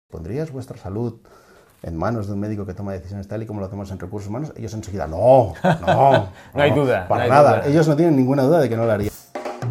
¿Pondrías vuestra salud en manos de un médico que toma decisiones tal y como lo hacemos en recursos humanos? Ellos enseguida, no, no hay duda. Para no hay nada, duda. ellos no tienen ninguna duda de que no lo harían.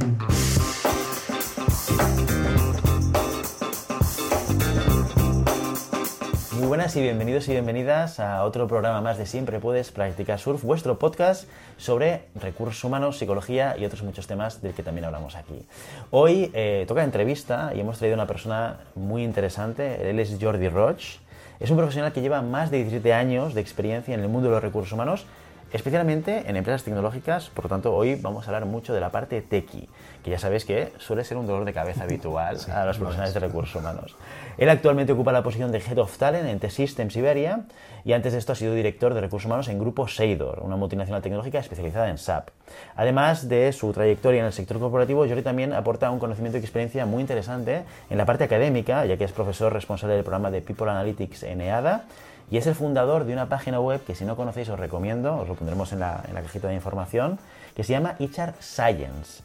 Muy buenas y bienvenidos y bienvenidas a otro programa más de Siempre Puedes Practicar Surf, vuestro podcast sobre recursos humanos, psicología y otros muchos temas del que también hablamos aquí. Hoy toca entrevista y hemos traído a una persona muy interesante. Él es Jordi Roig. Es un profesional que lleva más de 17 años de experiencia en el mundo de los recursos humanos, especialmente en empresas tecnológicas. Por lo tanto, hoy vamos a hablar mucho de la parte techie, que ya sabéis que suele ser un dolor de cabeza habitual a los profesionales de recursos humanos. Él actualmente ocupa la posición de Head of Talent en T-Systems Iberia y antes de esto ha sido director de recursos humanos en Grupo Seidor, una multinacional tecnológica especializada en SAP. Además de su trayectoria en el sector corporativo, Jordi también aporta un conocimiento y experiencia muy interesante en la parte académica, ya que es profesor responsable del programa de People Analytics en EADA, y es el fundador de una página web que, si no conocéis, os recomiendo, os lo pondremos en la cajita de información, que se llama HR Science,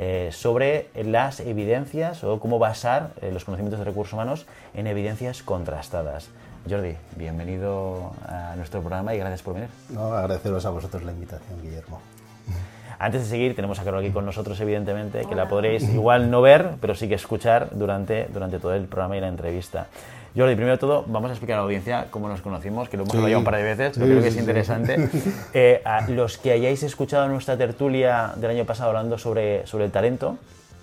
sobre las evidencias o cómo basar los conocimientos de recursos humanos en evidencias contrastadas. Jordi, bienvenido a nuestro programa y gracias por venir. No, agradeceros a vosotros la invitación, Guillermo. Antes de seguir, tenemos a Carol aquí con nosotros, evidentemente, que la podréis igual no ver, pero sí que escuchar durante todo el programa y la entrevista. Jordi, primero de todo, vamos a explicar a la audiencia cómo nos conocimos, que lo hemos hablado ya un par de veces, pero creo que es interesante. A los que hayáis escuchado nuestra tertulia del año pasado hablando sobre el talento,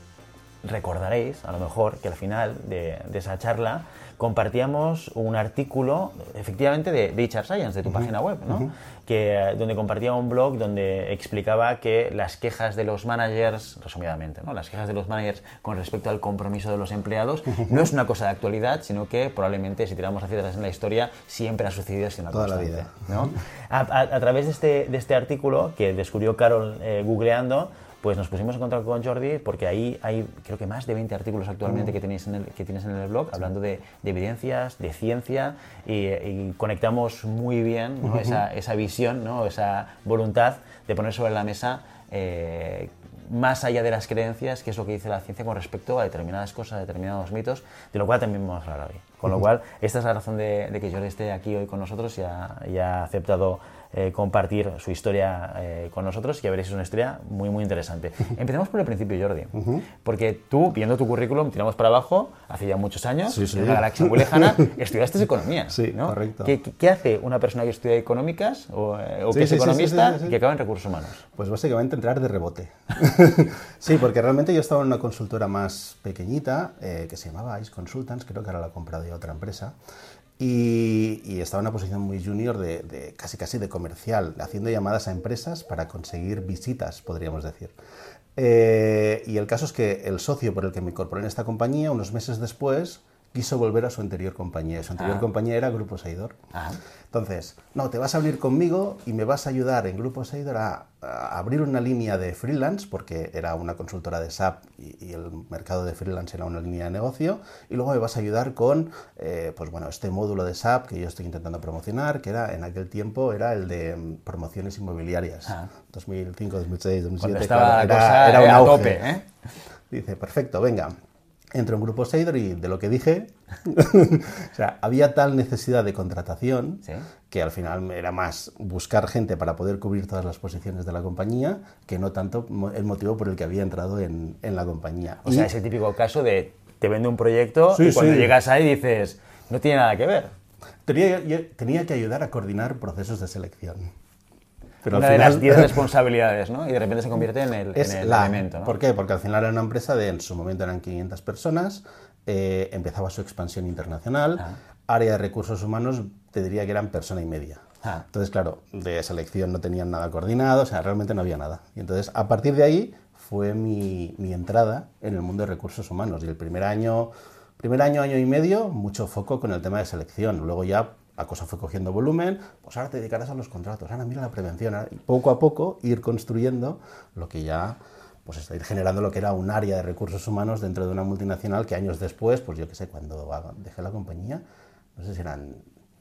recordaréis, a lo mejor, que al final de esa charla compartíamos un artículo, efectivamente, de HR Science, de tu página web, ¿no? Donde compartía un blog donde explicaba que las quejas de los managers, resumidamente, ¿no? Las quejas de los managers con respecto al compromiso de los empleados no es una cosa de actualidad, sino que probablemente, si tiramos hacia atrás en la historia, siempre ha sucedido así una toda constante, la vida, ¿no? A través de este artículo que descubrió Carol googleando, pues nos pusimos en contacto con Jordi porque ahí hay, creo que más de 20 artículos actualmente que tienes en el blog, hablando de evidencias, de ciencia, y conectamos muy bien, ¿no? esa visión, ¿no? Esa voluntad de poner sobre la mesa, más allá de las creencias, qué es lo que dice la ciencia con respecto a determinadas cosas, a determinados mitos, de lo cual también vamos a hablar hoy. Con lo cual, esta es la razón de que Jordi esté aquí hoy con nosotros y ha aceptado compartir su historia con nosotros, y ya veréis, es una historia muy, muy interesante. Empecemos por el principio, Jordi, porque tú, viendo tu currículum, tiramos para abajo, hace ya muchos años, en una galaxia muy lejana, estudiaste economía, sí, ¿no? Correcto. ¿Qué hace una persona que estudia económicas o que es economista y que acaba en recursos humanos? Pues básicamente entrar de rebote. Sí, porque realmente yo estaba en una consultora más pequeñita, que se llamaba Ice Consultants, creo que ahora la ha comprado ya otra empresa, y estaba en una posición muy junior de casi de comercial, haciendo llamadas a empresas para conseguir visitas, podríamos decir. Y el caso es que el socio por el que me incorporé en esta compañía, unos meses después, quiso volver a su anterior compañía. Su anterior compañía era Grupo Seidor. Entonces, no, te vas a venir conmigo y me vas a ayudar en Grupo Seidor a abrir una línea de freelance, porque era una consultora de SAP y el mercado de freelance era una línea de negocio, y luego me vas a ayudar con este módulo de SAP que yo estoy intentando promocionar, que era en aquel tiempo era el de promociones inmobiliarias. 2005, 2006, 2007. Cuando estaba era un auge. Tope, ¿eh? Dice, perfecto, venga. Entro en Grupo Seidor y de lo que dije, o sea, había tal necesidad de contratación, ¿sí?, que al final era más buscar gente para poder cubrir todas las posiciones de la compañía que no tanto el motivo por el que había entrado en la compañía. O sea, ese típico caso de te vende un proyecto y cuando llegas ahí dices, no tiene nada que ver. Tenía que ayudar a coordinar procesos de selección. Pero una de las 10 responsabilidades, ¿no? Y de repente se convierte en el elemento, ¿no? ¿Por qué? Porque al final era una empresa en su momento eran 500 personas, empezaba su expansión internacional, área de recursos humanos te diría que eran persona y media. Entonces, claro, de selección no tenían nada coordinado, o sea, realmente no había nada. Y entonces, a partir de ahí, fue mi entrada en el mundo de recursos humanos. Y el primer año y medio, mucho foco con el tema de selección. Luego ya la cosa fue cogiendo volumen, pues ahora te dedicarás a los contratos, ahora mira la prevención, y poco a poco ir construyendo lo que ya, pues está ir generando lo que era un área de recursos humanos dentro de una multinacional que años después, pues yo qué sé, cuando dejé la compañía, no sé si eran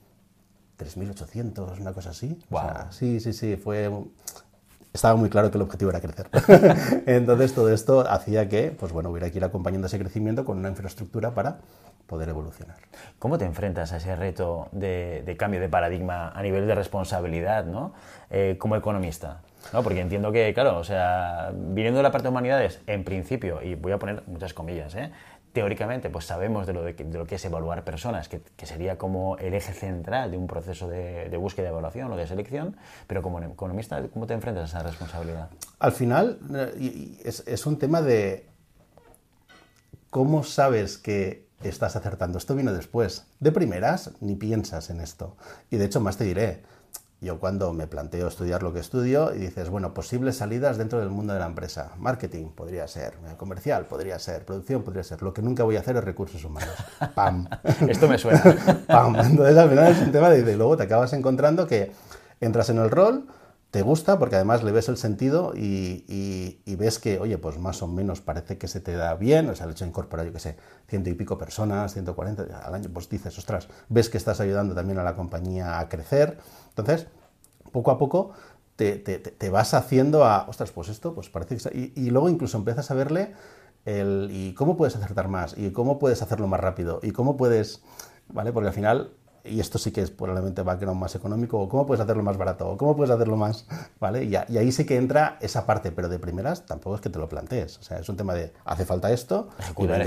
3.800, una cosa así. Wow. O sea, sí, estaba muy claro que el objetivo era crecer. Entonces todo esto hacía que, pues bueno, hubiera que ir acompañando ese crecimiento con una infraestructura para poder evolucionar. ¿Cómo te enfrentas a ese reto de cambio de paradigma a nivel de responsabilidad, ¿no? Como economista? ¿No? Porque entiendo que, claro, o sea, viniendo de la parte de humanidades, en principio, y voy a poner muchas comillas, teóricamente, pues sabemos de lo que es evaluar personas, que sería como el eje central de un proceso de búsqueda, de evaluación o de selección, pero como economista, ¿cómo te enfrentas a esa responsabilidad? Al final, es un tema de cómo sabes que estás acertando. Esto vino después. De primeras, ni piensas en esto. Y de hecho, más te diré, yo cuando me planteo estudiar lo que estudio y dices, bueno, posibles salidas dentro del mundo de la empresa. Marketing podría ser, comercial podría ser, producción podría ser. Lo que nunca voy a hacer es recursos humanos. ¡Pam! Esto me suena. ¡Pam! Entonces al final es un tema de luego te acabas encontrando que entras en el rol, te gusta porque además le ves el sentido y ves que, oye, pues más o menos parece que se te da bien, o sea, el hecho de incorporar, yo qué sé, 100 y pico personas, 140 al año, pues dices, ostras, ves que estás ayudando también a la compañía a crecer. Entonces, poco a poco te vas haciendo a, ostras, pues esto, pues parece que... Y luego incluso empiezas a verle y cómo puedes acertar más, y cómo puedes hacerlo más rápido, y cómo puedes, ¿vale? Porque al final... Y esto sí que es probablemente background más económico, o cómo puedes hacerlo más barato, o cómo puedes hacerlo más, ¿vale? Y ahí sí que entra esa parte, pero de primeras tampoco es que te lo plantees. O sea, es un tema de, hace falta esto, ejecutar.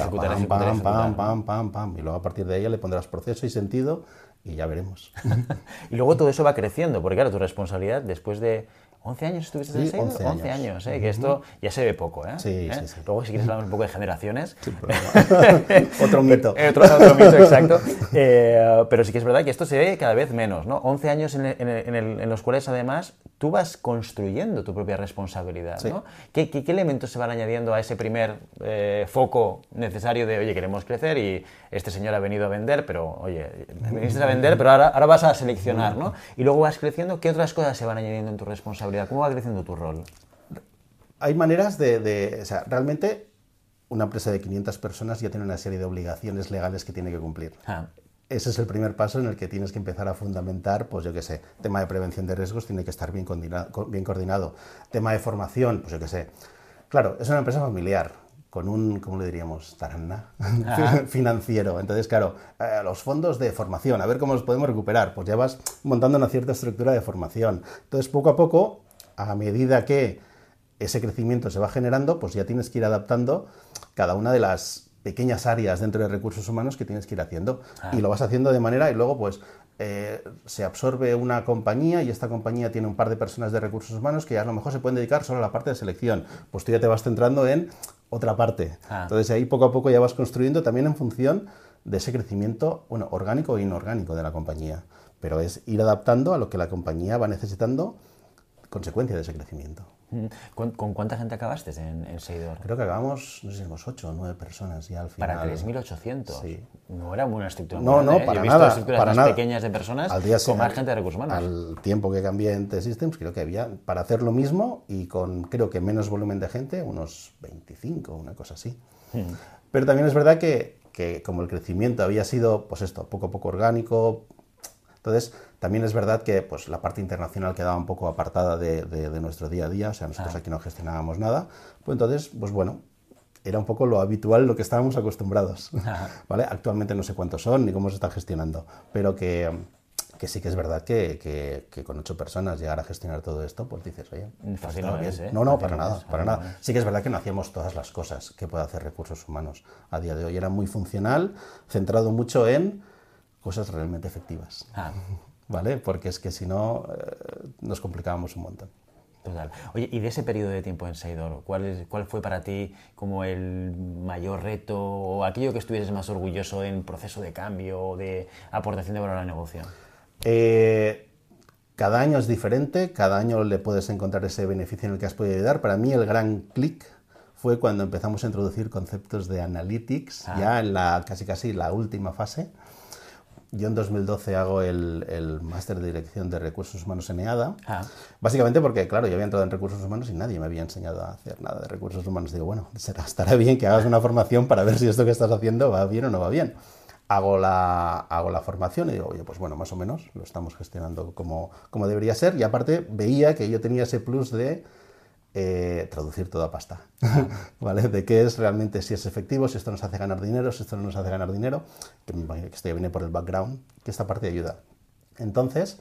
Y luego a partir de ahí le pondrás proceso y sentido y ya veremos. Y luego todo eso va creciendo, porque claro, tu responsabilidad después de... ¿11 años estuviste en Seido? 11 años, que esto ya se ve poco, ¿eh? Sí. Luego, si quieres hablar un poco de generaciones... Otro mito. Otro mito, exacto. Pero sí que es verdad que esto se ve cada vez menos, ¿no? 11 años en los cuales, además, tú vas construyendo tu propia responsabilidad, ¿no? ¿Qué elementos se van añadiendo a ese primer foco necesario de, oye, queremos crecer y este señor ha venido a vender, pero, oye, viniste a vender, pero ahora vas a seleccionar, ¿no? Y luego vas creciendo, ¿qué otras cosas se van añadiendo en tu responsabilidad? ¿Cómo va creciendo tu rol? Hay maneras o sea, realmente una empresa de 500 personas ya tiene una serie de obligaciones legales que tiene que cumplir. Ese es el primer paso en el que tienes que empezar a fundamentar, pues yo qué sé, tema de prevención de riesgos tiene que estar bien coordinado. Tema de formación, pues yo qué sé. Claro, es una empresa familiar, con un, ¿cómo le diríamos? Taraná financiero. Entonces, claro, los fondos de formación, a ver cómo los podemos recuperar. Pues ya vas montando una cierta estructura de formación. Entonces, poco a poco, a medida que ese crecimiento se va generando, pues ya tienes que ir adaptando cada una de las pequeñas áreas dentro de recursos humanos que tienes que ir haciendo. Y lo vas haciendo de manera, y luego pues se absorbe una compañía y esta compañía tiene un par de personas de recursos humanos que a lo mejor se pueden dedicar solo a la parte de selección. Pues tú ya te vas centrando en otra parte. Entonces ahí poco a poco ya vas construyendo también en función de ese crecimiento, bueno, orgánico e inorgánico de la compañía. Pero es ir adaptando a lo que la compañía va necesitando consecuencia de ese crecimiento. ¿Con cuánta gente acabaste en Seidor? Creo que acabamos, no sé si somos 8 o 9 personas ya al final. Para 3.800. Sí. No era una estructura No, grande, no, para Yo he nada. visto estructuras para más nada. pequeñas de personas con más gente de recursos humanos. Al tiempo que cambié en T-Systems, creo que había, para hacer lo mismo y con, creo que menos volumen de gente, unos 25, una cosa así. Pero también es verdad que como el crecimiento había sido, pues esto, poco a poco orgánico, entonces también es verdad que pues, la parte internacional quedaba un poco apartada de nuestro día a día, o sea, nosotros aquí no gestionábamos nada, pues entonces, pues bueno, era un poco lo habitual, lo que estábamos acostumbrados, ¿vale? Actualmente no sé cuántos son ni cómo se está gestionando, pero que sí que es verdad que con 8 personas llegar a gestionar todo esto, pues dices, oye, fácil no es, ¿eh? No, para nada. Sí que es verdad que no hacíamos todas las cosas que puede hacer recursos humanos a día de hoy. Era muy funcional, centrado mucho en cosas realmente efectivas, ¿vale? Porque es que si no, nos complicábamos un montón. Total. Oye, y de ese periodo de tiempo en Seidor, ¿cuál fue para ti como el mayor reto o aquello que estuvieses más orgulloso en proceso de cambio o de aportación de valor al negocio? Cada año es diferente, cada año le puedes encontrar ese beneficio en el que has podido ayudar. Para mí el gran clic fue cuando empezamos a introducir conceptos de analytics, ya en la casi la última fase. Yo en 2012 hago el máster de dirección de recursos humanos en EADA, básicamente porque, claro, yo había entrado en recursos humanos y nadie me había enseñado a hacer nada de recursos humanos. Digo, bueno, estará bien que hagas una formación para ver si esto que estás haciendo va bien o no va bien. Hago la formación y digo, oye, pues bueno, más o menos lo estamos gestionando como debería ser. Y aparte veía que yo tenía ese plus de traducir todo a pasta, ¿vale? De qué es realmente, si es efectivo, si esto nos hace ganar dinero, si esto no nos hace ganar dinero, que me imagino que esto ya viene por el background, que esta parte ayuda. Entonces,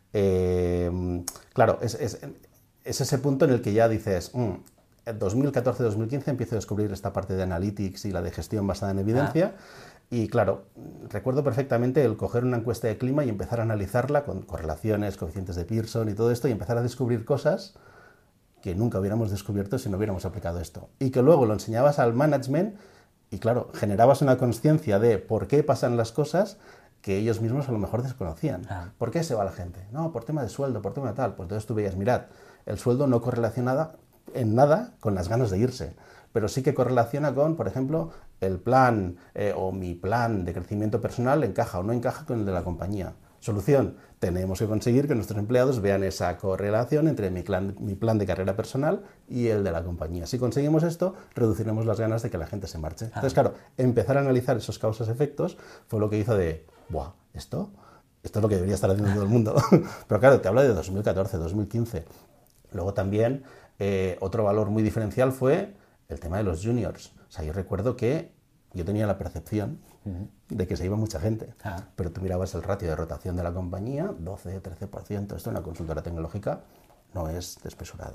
claro, es ese punto en el que ya dices, en 2014-2015 empiezo a descubrir esta parte de analytics y la de gestión basada en evidencia. Y claro, recuerdo perfectamente el coger una encuesta de clima y empezar a analizarla con correlaciones, coeficientes de Pearson y todo esto, y empezar a descubrir cosas que nunca hubiéramos descubierto si no hubiéramos aplicado esto. Y que luego lo enseñabas al management y claro, generabas una conciencia de por qué pasan las cosas que ellos mismos a lo mejor desconocían. ¿Por qué se va la gente? No, por tema de sueldo, por tema de tal. Pues entonces tú veías, mirad, el sueldo no correlaciona en nada con las ganas de irse, pero sí que correlaciona con, por ejemplo, el plan o mi plan de crecimiento personal encaja o no encaja con el de la compañía. Solución, tenemos que conseguir que nuestros empleados vean esa correlación entre mi plan de carrera personal y el de la compañía. Si conseguimos esto, reduciremos las ganas de que la gente se marche. Entonces, claro, empezar a analizar esos causas-efectos fue lo que hizo de, ¡buah! Esto es lo que debería estar haciendo todo el mundo. Pero claro, te hablo de 2014, 2015. Luego también, otro valor muy diferencial fue el tema de los juniors. O sea, yo recuerdo que yo tenía la percepción de que se iba mucha gente, pero tú mirabas el ratio de rotación de la compañía, 12-13%, esto en una consultora tecnológica no es desmesurado,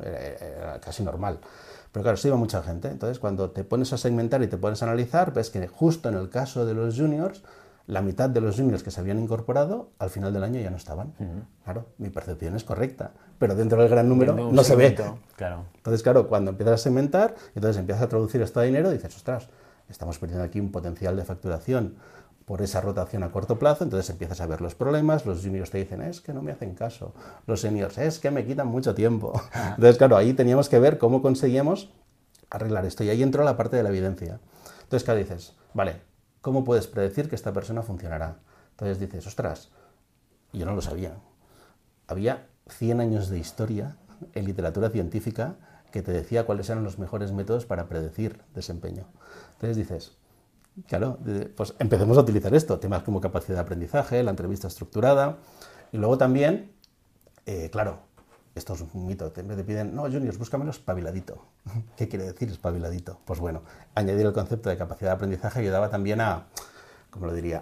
era casi normal. Pero claro, se iba mucha gente, entonces cuando te pones a segmentar y te pones a analizar, ves que justo en el caso de los juniors, la mitad de los juniors que se habían incorporado, al final del año ya no estaban. Claro, mi percepción es correcta, pero dentro del gran número no se ve. Claro. Entonces, claro, cuando empiezas a segmentar, entonces empiezas a traducir esto a dinero, dices, ostras, estamos perdiendo aquí un potencial de facturación por esa rotación a corto plazo, entonces empiezas a ver los problemas, los juniors te dicen, es que no me hacen caso, los seniors, es que me quitan mucho tiempo. Entonces, claro, ahí teníamos que ver cómo conseguíamos arreglar esto, y ahí entró la parte de la evidencia. Entonces, claro, dices, vale, ¿cómo puedes predecir que esta persona funcionará? Entonces dices, ostras, yo no lo sabía. Había 100 años de historia en literatura científica que te decía cuáles eran los mejores métodos para predecir desempeño. Entonces dices, claro, pues empecemos a utilizar esto, temas como capacidad de aprendizaje, la entrevista estructurada, y luego también, claro, esto es un mito, te piden, no, juniors, búscamelo espabiladito. ¿Qué quiere decir espabiladito? Pues bueno, añadir el concepto de capacidad de aprendizaje ayudaba también a, ¿cómo lo diría?,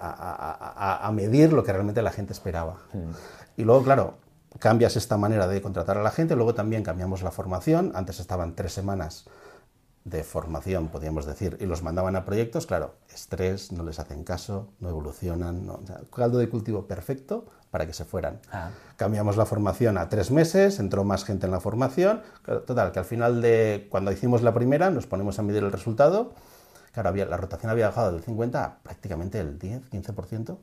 a medir lo que realmente la gente esperaba. Y luego, claro, cambias esta manera de contratar a la gente, luego también cambiamos la formación, antes estaban 3 semanas de formación, podríamos decir, y los mandaban a proyectos, claro, estrés, no les hacen caso, no evolucionan, o sea, caldo de cultivo perfecto para que se fueran. Cambiamos la formación a 3 meses, entró más gente en la formación, total, que al final de cuando hicimos la primera, nos ponemos a medir el resultado, claro, la rotación había bajado del 50 a prácticamente el 10-15%.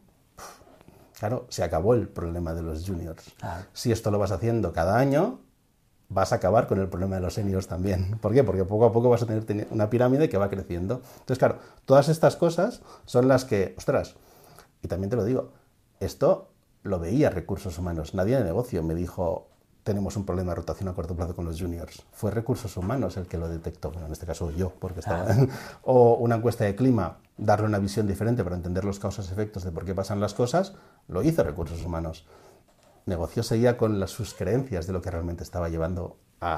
Claro, se acabó el problema de los juniors. Si esto lo vas haciendo cada año, vas a acabar con el problema de los seniors también. ¿Por qué? Porque poco a poco vas a tener una pirámide que va creciendo. Entonces, claro, todas estas cosas son las que, ostras, y también te lo digo, esto lo veía recursos humanos. Nadie de negocio me dijo, tenemos un problema de rotación a corto plazo con los juniors. Fue recursos humanos el que lo detectó. Bueno, en este caso yo, porque estaba... O una encuesta de clima, darle una visión diferente para entender los causas-efectos de por qué pasan las cosas, lo hizo recursos humanos. Negocio seguía con sus creencias de lo que realmente estaba llevando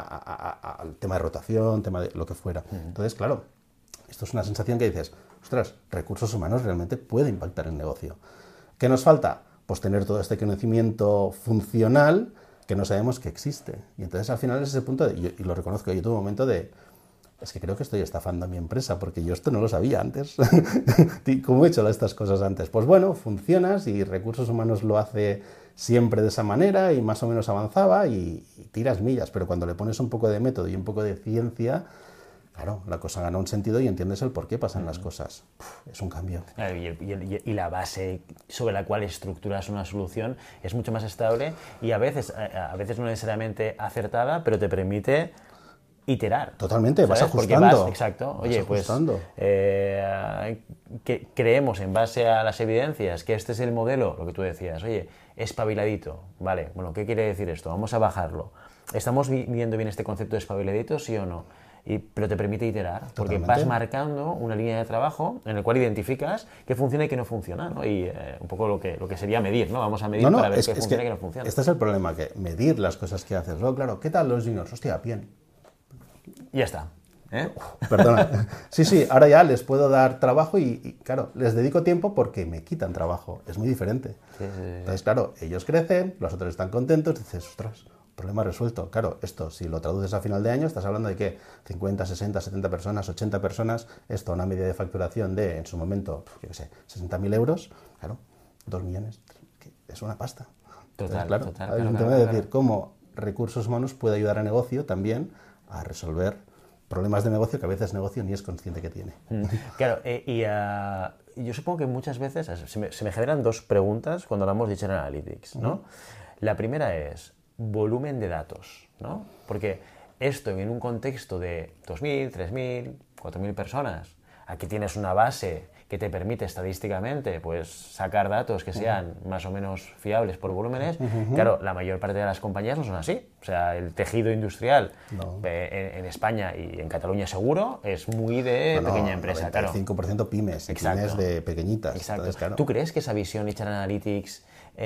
al tema de rotación, tema de lo que fuera. Entonces, claro, esto es una sensación que dices, ostras, recursos humanos realmente puede impactar el negocio. ¿Qué nos falta? Pues tener todo este conocimiento funcional que no sabemos que existe. Y entonces al final es ese punto, y lo reconozco, yo tuve un momento de, es que creo que estoy estafando a mi empresa, porque yo esto no lo sabía antes. ¿Cómo he hecho estas cosas antes? Pues bueno, funcionas y recursos humanos lo hace siempre de esa manera y más o menos avanzaba y tiras millas, pero cuando le pones un poco de método y un poco de ciencia, claro, la cosa gana un sentido y entiendes el por qué pasan las cosas. Es un cambio. Y la base sobre la cual estructuras una solución es mucho más estable y a veces no necesariamente acertada, pero te permite iterar. Totalmente, ¿sabes? Vas Porque ajustando. Exacto. Vas Oye, ajustando. Pues que creemos en base a las evidencias que este es el modelo, lo que tú decías, oye, espabiladito, vale, bueno, ¿qué quiere decir esto? Vamos a bajarlo. ¿Estamos viendo bien este concepto de espabiladito, sí o no? Pero te permite iterar, porque Totalmente. vas marcando una línea de trabajo en la cual identificas qué funciona y qué no funciona, ¿no? Y un poco lo que sería medir, ¿no? Vamos a medir para ver qué funciona y qué no funciona. Este es el problema, que medir las cosas que haces. Luego, claro, ¿qué tal los juniors? Hostia, bien. Y ya está. Perdona. Sí, ahora ya les puedo dar trabajo y, claro, les dedico tiempo porque me quitan trabajo. Es muy diferente. Sí. Entonces, claro, ellos crecen, los otros están contentos, dices, ostras, problema resuelto. Claro, esto, si lo traduces a final de año, estás hablando de que 50, 60, 70 personas, 80 personas, esto, una media de facturación de, en su momento, yo qué sé, 60.000 euros, claro, 2 millones, que es una pasta. Total, Entonces, claro, hay un tema de decir cómo recursos humanos puede ayudar a negocio también a resolver problemas de negocio que a veces negocio ni es consciente que tiene. Claro, yo supongo que muchas veces se me generan dos preguntas cuando hablamos de Channel Analytics, ¿no? La primera es volumen de datos, ¿no? Porque esto en un contexto de 2.000, 3.000, 4.000 personas, aquí tienes una base que te permite estadísticamente pues, sacar datos que sean más o menos fiables por volúmenes. Claro, la mayor parte de las compañías no son así. O sea, el tejido industrial en España y en Cataluña seguro es muy de pequeña empresa. 95% pymes, pymes de pequeñitas. Exacto. Entonces, claro. ¿Tú crees que esa visión Channel Analytics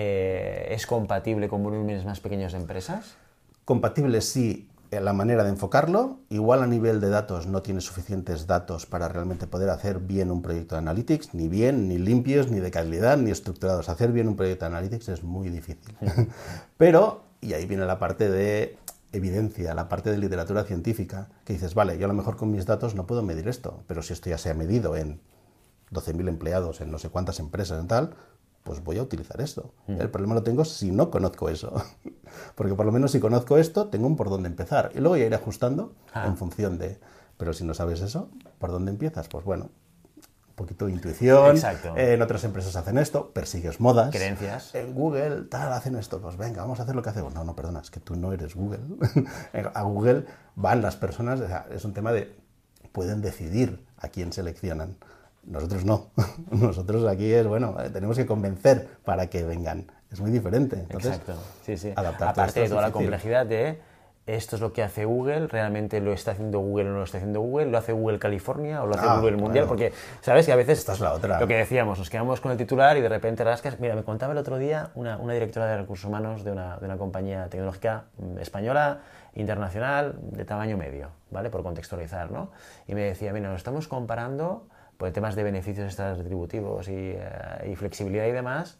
es compatible con volúmenes más pequeños de empresas? Compatible sí, la manera de enfocarlo. Igual a nivel de datos no tienes suficientes datos para realmente poder hacer bien un proyecto de Analytics, ni bien, ni limpios, ni de calidad, ni estructurados. Hacer bien un proyecto de Analytics es muy difícil. Pero, y ahí viene la parte de evidencia, la parte de literatura científica, que dices, vale, yo a lo mejor con mis datos no puedo medir esto, pero si esto ya se ha medido en 12.000 empleados, en no sé cuántas empresas, en tal, pues voy a utilizar esto. El problema lo tengo si no conozco eso. Porque por lo menos si conozco esto, tengo un por dónde empezar. Y luego ya iré ajustando en función de... Pero si no sabes eso, ¿por dónde empiezas? Pues bueno, un poquito de intuición. Exacto. En otras empresas hacen esto, persigues modas. Creencias. En Google, tal, hacen esto. Pues venga, vamos a hacer lo que hacemos. No, perdona, es que tú no eres Google. A Google van las personas, o sea, es un tema de... Pueden decidir a quién seleccionan. Nosotros no. Nosotros aquí es, bueno, tenemos que convencer para que vengan. Es muy diferente. Entonces, exacto. Sí. Aparte de toda la complejidad de esto es lo que hace Google, realmente lo está haciendo Google o no lo está haciendo Google, lo hace Google California o lo hace Google Mundial, porque sabes que a veces esta es la otra. Lo que decíamos, nos quedamos con el titular y de repente rascas. Mira, me contaba el otro día una directora de recursos humanos de una compañía tecnológica española, internacional, de tamaño medio, ¿vale? Por contextualizar, ¿no? Y me decía, mira, nos estamos comparando por temas de beneficios extraretributivos y flexibilidad y demás,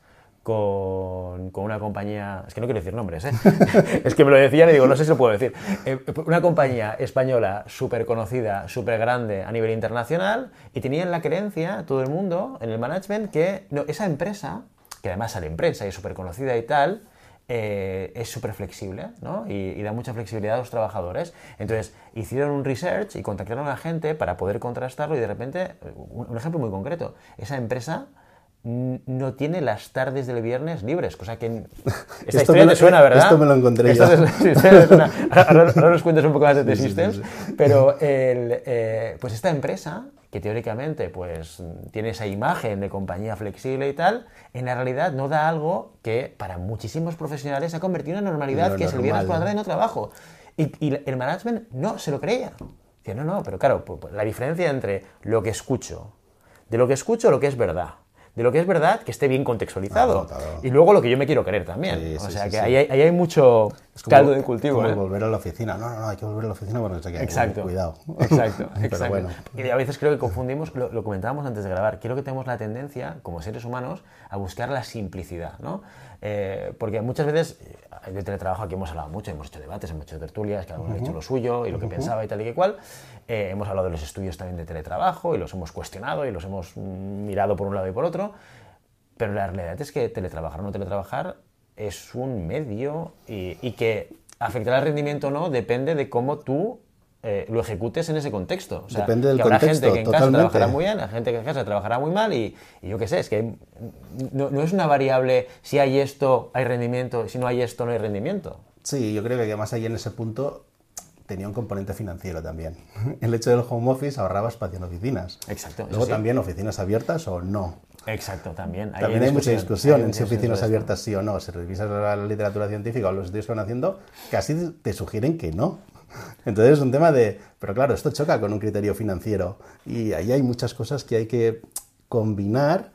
con una compañía, es que no quiero decir nombres, es que me lo decían y digo, no sé si lo puedo decir, una compañía española súper conocida, súper grande a nivel internacional, y tenían la creencia, todo el mundo, en el management, que no, esa empresa, que además sale en prensa y es súper conocida y tal, es súper flexible, ¿no? Y da mucha flexibilidad a los trabajadores. Entonces hicieron un research y contactaron a la gente para poder contrastarlo y de repente, un ejemplo muy concreto, esa empresa no tiene las tardes del viernes libres, cosa que... Esta historia te suena, ¿verdad? Esto me lo encontré yo. Ahora nos cuentas un poco más de T-Systems, sí. Pero pues esta empresa, que teóricamente pues tiene esa imagen de compañía flexible y tal, en la realidad no da algo que para muchísimos profesionales se ha convertido en normalidad, que es el viernes por la tarde no trabajo. Y el management no se lo creía. Dice, no, pero claro, pues, la diferencia entre lo que escucho, de lo que escucho, lo que es verdad. De lo que es verdad, que esté bien contextualizado. Claro. Y luego lo que yo me quiero creer también. O sea, que ahí hay mucho caldo de cultivo. Es como volver a la oficina. No, hay que volver a la oficina porque no sé qué. Exacto. Cuidado. Exacto. Pero bueno. Y a veces creo que confundimos, lo comentábamos antes de grabar, creo que tenemos la tendencia, como seres humanos, a buscar la simplicidad, ¿no? Porque muchas veces, de teletrabajo aquí hemos hablado mucho, hemos hecho debates, hemos hecho tertulias, cada uno ha dicho lo suyo y lo que pensaba y tal y que cual. Hemos hablado de los estudios también de teletrabajo y los hemos cuestionado y los hemos mirado por un lado y por otro, pero la realidad es que teletrabajar o no teletrabajar es un medio y que afectar al rendimiento o no depende de cómo tú lo ejecutes en ese contexto. O sea, depende del que habrá contexto, gente que en totalmente. casa trabajará muy bien, la gente que en casa trabajará muy mal y yo qué sé, es que no es una variable, si hay esto hay rendimiento, si no hay esto no hay rendimiento. Sí, yo creo que además ahí en ese punto tenía un componente financiero también. El hecho del home office ahorraba espacio en oficinas. Exacto. Luego también oficinas abiertas o no. Exacto, también. También hay mucha discusión en si oficinas abiertas sí o no. Si revisas la literatura científica o los estudios que van haciendo, casi te sugieren que no. Entonces es un tema de... Pero claro, esto choca con un criterio financiero y ahí hay muchas cosas que hay que combinar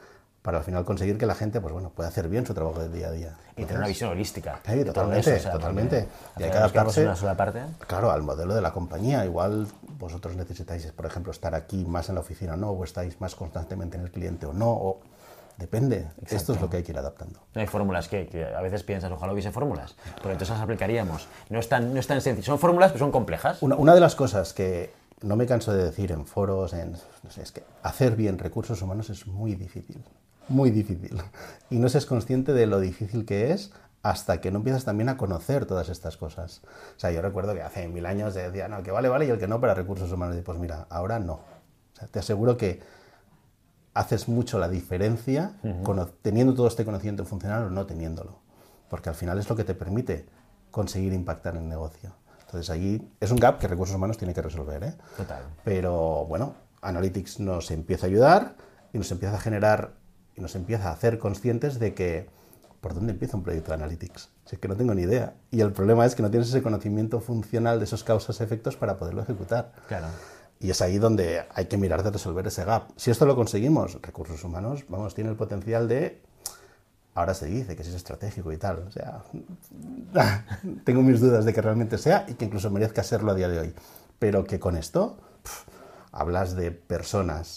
para al final conseguir que la gente pues bueno, pueda hacer bien su trabajo del día a día. Y tener una visión holística. Sí, de todo eso, totalmente. Y hay que nos quedamos adaptarse, en una sola parte. claro, al modelo de la compañía. Igual vosotros necesitáis, por ejemplo, estar aquí más en la oficina, ¿no? O estáis más constantemente en el cliente o no, o depende. Exacto. Esto es lo que hay que ir adaptando. No hay fórmulas que a veces piensas, ojalá hubiese fórmulas, pero entonces las aplicaríamos. No es tan sencillo. Son fórmulas, pero son complejas. Una de las cosas que no me canso de decir en foros, no sé, es que hacer bien recursos humanos es muy difícil. Muy difícil. Y no se es consciente de lo difícil que es hasta que no empiezas también a conocer todas estas cosas. O sea, yo recuerdo que hace 1000 años decía, no, que vale, y el que no para recursos humanos. Y pues mira, ahora no. O sea, te aseguro que haces mucho la diferencia teniendo todo este conocimiento funcional o no teniéndolo. Porque al final es lo que te permite conseguir impactar en el negocio. Entonces allí es un gap que recursos humanos tiene que resolver, ¿eh? Total. Pero bueno, Analytics nos empieza a ayudar y nos empieza a generar y nos empieza a hacer conscientes de que ¿por dónde empieza un proyecto de Analytics? Si es que no tengo ni idea. Y el problema es que no tienes ese conocimiento funcional de esos causas-efectos para poderlo ejecutar. Claro. Y es ahí donde hay que mirar de resolver ese gap. Si esto lo conseguimos, recursos humanos, vamos, tiene el potencial de... Ahora se dice que si es estratégico y tal. O sea, tengo mis dudas de que realmente sea y que incluso merezca serlo a día de hoy. Pero que con esto hablas de personas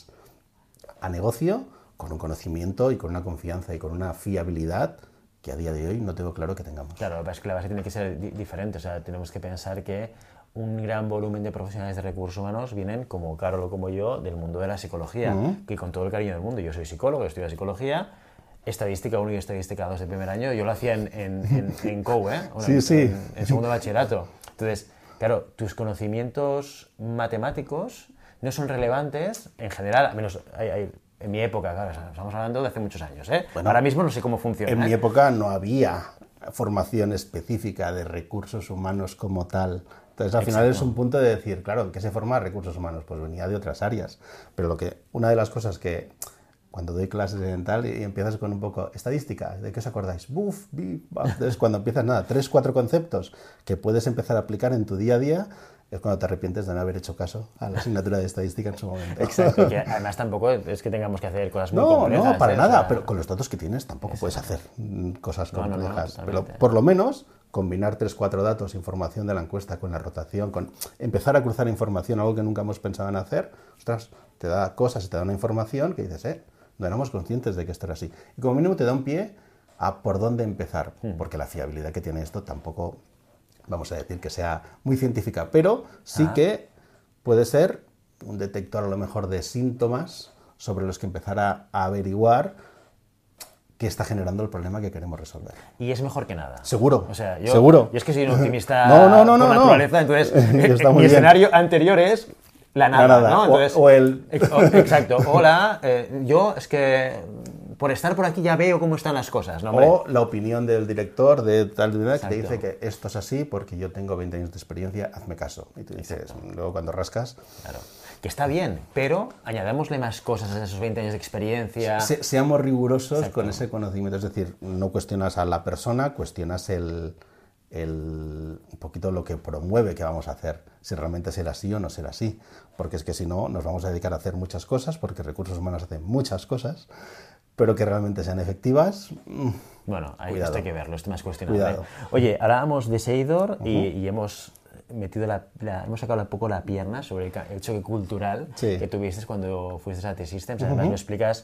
a negocio con un conocimiento y con una confianza y con una fiabilidad que a día de hoy no tengo claro que tengamos. Claro, es que la base tiene que ser diferente. O sea, tenemos que pensar que un gran volumen de profesionales de recursos humanos vienen, como Carol o como yo, del mundo de la psicología, que con todo el cariño del mundo. Yo soy psicólogo, estudio psicología, estadística 1 y estadística 2 de primer año. Yo lo hacía en COU, ¿eh? Sí. En segundo bachillerato. Entonces, claro, tus conocimientos matemáticos no son relevantes en general, al menos en mi época, claro, estamos hablando de hace muchos años, ¿eh? Bueno, ahora mismo no sé cómo funciona. En mi época no había formación específica de recursos humanos como tal. Entonces, al final es un punto de decir, claro, ¿en qué se forma recursos humanos? Pues venía de otras áreas. Pero una de las cosas que, cuando doy clases en tal y empiezas con un poco estadística, ¿de qué os acordáis? Buf, bip, baf. Entonces, cuando empiezas, 3, 4 conceptos que puedes empezar a aplicar en tu día a día, es cuando te arrepientes de no haber hecho caso a la asignatura de estadística en su momento. Exacto, que además tampoco es que tengamos que hacer cosas muy complejas. No, para nada, o sea, pero con los datos que tienes tampoco puedes hacer cosas complejas. Pero por lo menos combinar 3, 4 datos, información de la encuesta con la rotación, con empezar a cruzar información, algo que nunca hemos pensado en hacer, ostras, te da cosas y te da una información que dices, no éramos conscientes de que esto era así. Y como mínimo te da un pie a por dónde empezar, porque la fiabilidad que tiene esto tampoco... vamos a decir que sea muy científica, pero sí que puede ser un detector a lo mejor de síntomas sobre los que empezar a averiguar qué está generando el problema que queremos resolver. Y es mejor que nada. Seguro, o sea, seguro. Yo es que soy un optimista por naturaleza, entonces mi escenario anterior es la nada, ¿no? Entonces, exacto. Hola, yo es que... por estar por aquí ya veo cómo están las cosas, ¿no, hombre? O la opinión del director de tal unidad que te dice que esto es así porque yo tengo 20 años de experiencia, hazme caso. Y tú dices, luego cuando rascas... Claro, que está bien, pero añadámosle más cosas a esos 20 años de experiencia. Seamos rigurosos con ese conocimiento, es decir, no cuestionas a la persona, cuestionas un poquito lo que promueve que vamos a hacer, si realmente será así o no será así. Porque es que si no, nos vamos a dedicar a hacer muchas cosas, porque recursos humanos hacen muchas cosas, pero que realmente sean efectivas. Bueno, esto hay que verlo, esto más cuestionable. Cuidado. Oye, hablábamos de Seidor y hemos metido hemos sacado un poco la pierna sobre el choque cultural que tuviste cuando fuiste a T-Systems. Además, me explicas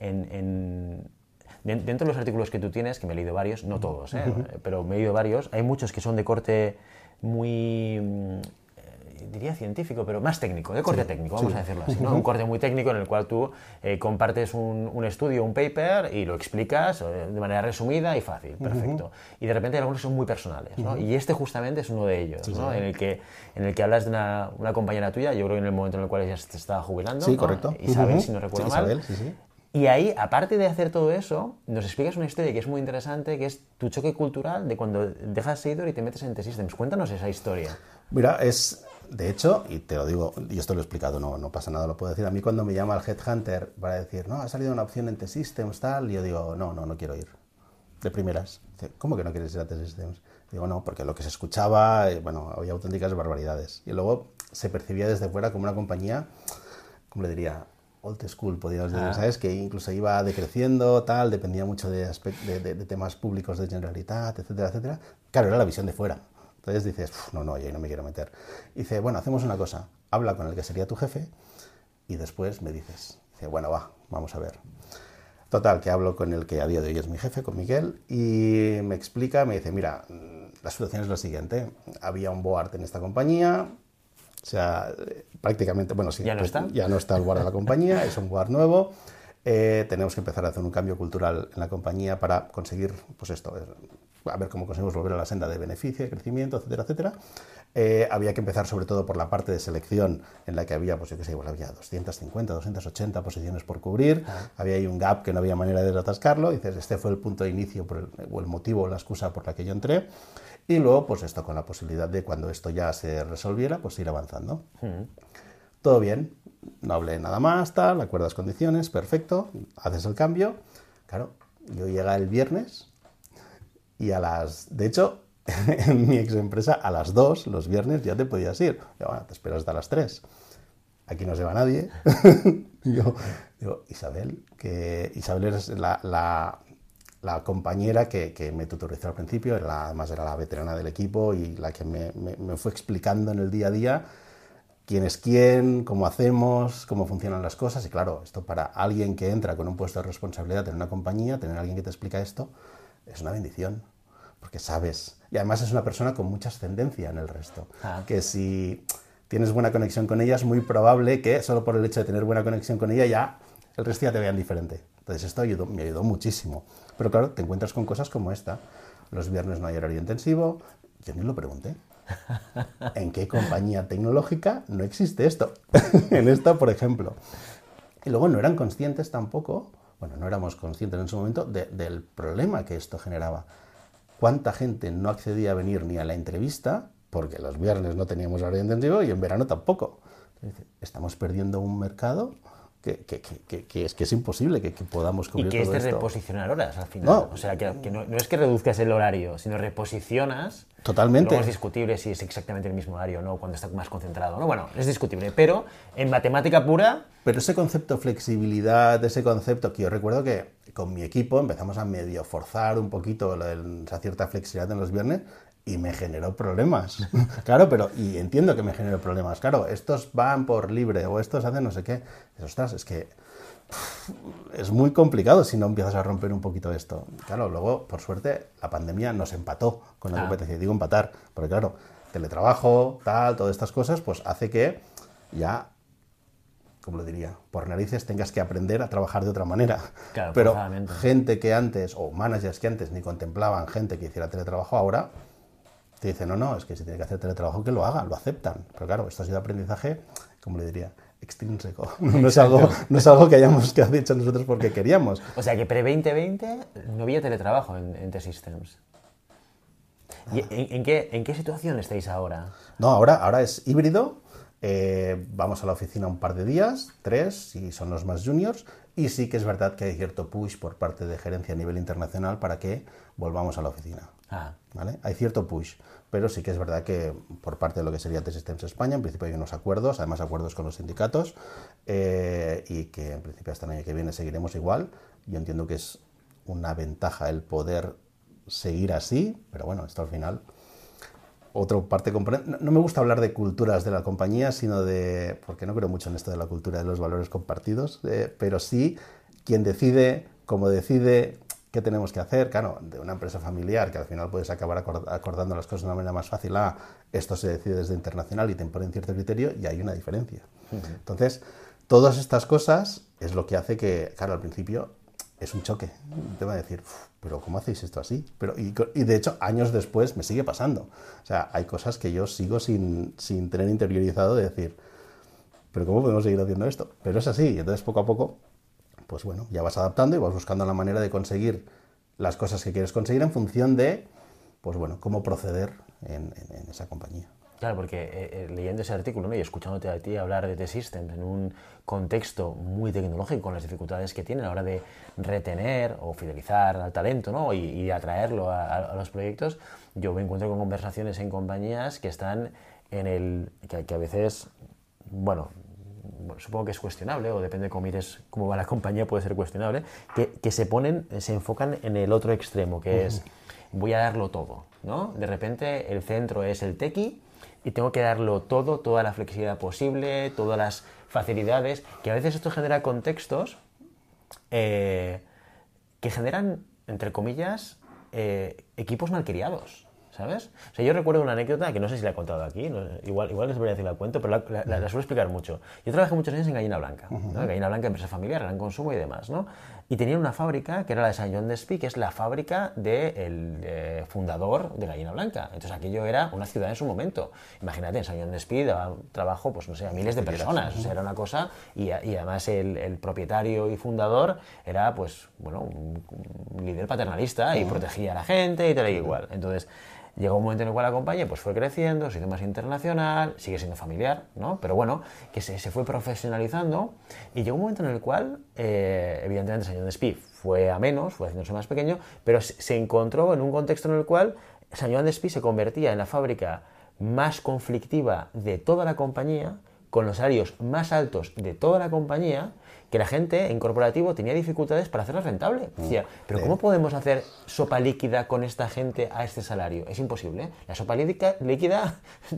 dentro de los artículos que tú tienes, que me he leído varios, no todos, pero me he leído varios, hay muchos que son de corte muy... diría científico, pero más técnico, de corte técnico, vamos a decirlo así, ¿no? Un corte muy técnico en el cual tú compartes un estudio, un paper y lo explicas de manera resumida y fácil, perfecto. Y de repente algunos son muy personales, ¿no? Y este justamente es uno de ellos, ¿no? En el que hablas de una compañera tuya, yo creo que en el momento en el cual ella se estaba jubilando, sí, ¿no? correcto. Isabel, si no recuerdo mal. Isabel, sí. Y ahí, aparte de hacer todo eso, nos explicas una historia que es muy interesante, que es tu choque cultural de cuando dejas Seidor y te metes en T-Systems. Cuéntanos esa historia. Mira, de hecho, y te lo digo, y esto lo he explicado, no pasa nada, lo puedo decir. A mí cuando me llama el headhunter para decir, no, ha salido una opción en T-Systems, tal, y yo digo, no quiero ir. De primeras. Dice, ¿cómo que no quieres ir a T-Systems? Digo, no, porque lo que se escuchaba, había auténticas barbaridades. Y luego se percibía desde fuera como una compañía, ¿cómo le diría? old school, podríamos decir, ¿sabes? Que incluso iba decreciendo, tal, dependía mucho de temas públicos de Generalitat, etcétera, etcétera. Claro, era la visión de fuera. Entonces dices, no, yo ahí no me quiero meter. Y dice, bueno, hacemos una cosa, habla con el que sería tu jefe y después me dices. Dice, bueno, vamos a ver. Total, que hablo con el que a día de hoy es mi jefe, con Miguel, y me explica, me dice, mira, la situación es la siguiente. Había un board en esta compañía, o sea, prácticamente, bueno, sí, ¿Ya no está? Ya no está el board de la compañía, es un board nuevo. Tenemos que empezar a hacer un cambio cultural en la compañía para conseguir, pues esto, a ver cómo conseguimos volver a la senda de beneficio, de crecimiento, etcétera, etcétera. Había que empezar sobre todo por la parte de selección en la que había, pues yo qué sé, pues había 250, 280 posiciones por cubrir, había ahí un gap que no había manera de atascarlo, y dices, este fue el punto de inicio o el motivo o la excusa por la que yo entré, y luego pues esto con la posibilidad de cuando esto ya se resolviera, pues ir avanzando. Todo bien, no hablé nada más, tal, acuerdas condiciones, perfecto, haces el cambio. Claro, yo llega el viernes y de hecho, en mi ex empresa, a las 2, los viernes, ya te podías ir. Yo, bueno, te esperas hasta las 3. Aquí no se va nadie. Yo digo, Isabel es la compañera que me tutorizó al principio, además era la veterana del equipo y la que me fue explicando en el día a día quién es quién, cómo hacemos, cómo funcionan las cosas. Y claro, esto para alguien que entra con un puesto de responsabilidad en una compañía, tener a alguien que te explica esto es una bendición, porque sabes. Y además es una persona con mucha ascendencia en el resto. Que si tienes buena conexión con ella, es muy probable que solo por el hecho de tener buena conexión con ella ya el resto ya te vean diferente. Entonces esto me ayudó muchísimo. Pero claro, te encuentras con cosas como esta. Los viernes no hay horario intensivo. Yo ni lo pregunté. ¿En qué compañía tecnológica no existe esto? En esta, por ejemplo. Y luego no eran conscientes tampoco, bueno, no éramos conscientes en su momento del problema que esto generaba. ¿Cuánta gente no accedía a venir ni a la entrevista? Porque los viernes no teníamos horario intensivo y en verano tampoco. Entonces, estamos perdiendo un mercado que es imposible que podamos cubrir todo esto. Y que es de reposicionar horas al final. No. O sea, que no es que reduzcas el horario, sino reposicionas. Totalmente. Luego es discutible si es exactamente el mismo horario o no, cuando está más concentrado, ¿no? Bueno, es discutible, pero en matemática pura... Pero ese concepto de flexibilidad, ese concepto que yo recuerdo que con mi equipo empezamos a medio forzar un poquito esa cierta flexibilidad en los viernes y me generó problemas. Claro, y entiendo que me generó problemas. Claro, estos van por libre o estos hacen no sé qué. Ostras, es que es muy complicado si no empiezas a romper un poquito esto. Claro, luego, por suerte, la pandemia nos empató con la competencia. Digo empatar, porque claro, teletrabajo, todas estas cosas, pues hace que ya, como lo diría, por narices tengas que aprender a trabajar de otra manera. Claro, pero gente que antes, o managers que antes ni contemplaban gente que hiciera teletrabajo, ahora te dicen, no, es que si tiene que hacer teletrabajo que lo haga, lo aceptan. Pero claro, esto ha sido aprendizaje, como le diría, extrínseco. No es algo que hayamos hecho nosotros porque queríamos. O sea que pre-2020 no había teletrabajo en T-Systems. ¿Y en qué situación estáis ahora? No, ahora es híbrido. Vamos a la oficina un par de días, 3, si son los más juniors, y sí que es verdad que hay cierto push por parte de gerencia a nivel internacional para que volvamos a la oficina. ¿Vale? Hay cierto push, pero sí que es verdad que por parte de lo que sería T-Systems España, en principio hay unos acuerdos, además acuerdos con los sindicatos, y que en principio hasta el año que viene seguiremos igual. Yo entiendo que es una ventaja el poder seguir así, pero bueno, esto al final... Otra parte no me gusta hablar de culturas de la compañía, sino porque no creo mucho en esto de la cultura de los valores compartidos, pero sí quien decide, cómo decide, qué tenemos que hacer. Claro, de una empresa familiar que al final puedes acabar acordando las cosas de una manera más fácil esto se decide desde internacional y te imponen cierto criterio, y hay una diferencia. Entonces, todas estas cosas es lo que hace que, claro, al principio es un choque. Te va a decir, pero ¿cómo hacéis esto así? Y de hecho, años después me sigue pasando. O sea, hay cosas que yo sigo sin tener interiorizado de decir, pero ¿cómo podemos seguir haciendo esto? Pero es así. Y entonces, poco a poco, pues bueno, ya vas adaptando y vas buscando la manera de conseguir las cosas que quieres conseguir en función de, pues bueno, cómo proceder en esa compañía. Claro, porque leyendo ese artículo, ¿no?, y escuchándote a ti hablar de T-Systems en un contexto muy tecnológico, con las dificultades que tiene a la hora de retener o fidelizar al talento, ¿no?, y atraerlo a los proyectos, yo me encuentro con conversaciones en compañías que están que a veces, bueno, bueno, supongo que es cuestionable, o depende de cómo mires cómo va la compañía, puede ser cuestionable, que se enfocan en el otro extremo, que es voy a darlo todo, ¿no? De repente el centro es el tequi y tengo que darlo todo, toda la flexibilidad posible, todas las facilidades, que a veces esto genera contextos que generan, entre comillas, equipos malcriados, ¿sabes? O sea, yo recuerdo una anécdota que no sé si la he contado aquí, igual les voy a decir la cuento, pero la suelo explicar mucho. Yo trabajé muchos años en Gallina Blanca, ¿no? Gallina Blanca, empresa familiar, gran consumo y demás, ¿no? Y tenían una fábrica que era la de Sant Joan Despí, que es la fábrica del fundador de Gallina Blanca. Entonces aquello era una ciudad en su momento. Imagínate, en Sant Joan Despí daba trabajo, pues no sé, a miles de personas. O sea, era una cosa, y además el propietario y fundador era, pues, bueno, un líder paternalista y protegía a la gente y tal y igual. Entonces, llegó un momento en el cual la compañía pues fue creciendo, se hizo más internacional, sigue siendo familiar, ¿no? Pero bueno, que se fue profesionalizando y llegó un momento en el cual, evidentemente, Sant Joan Despí fue a menos, fue haciéndose más pequeño, pero se encontró en un contexto en el cual Sant Joan Despí se convertía en la fábrica más conflictiva de toda la compañía, con los salarios más altos de toda la compañía, que la gente en corporativo tenía dificultades para hacerla rentable. Decía, pero ¿cómo podemos hacer sopa líquida con esta gente a este salario? Es imposible. La sopa líquida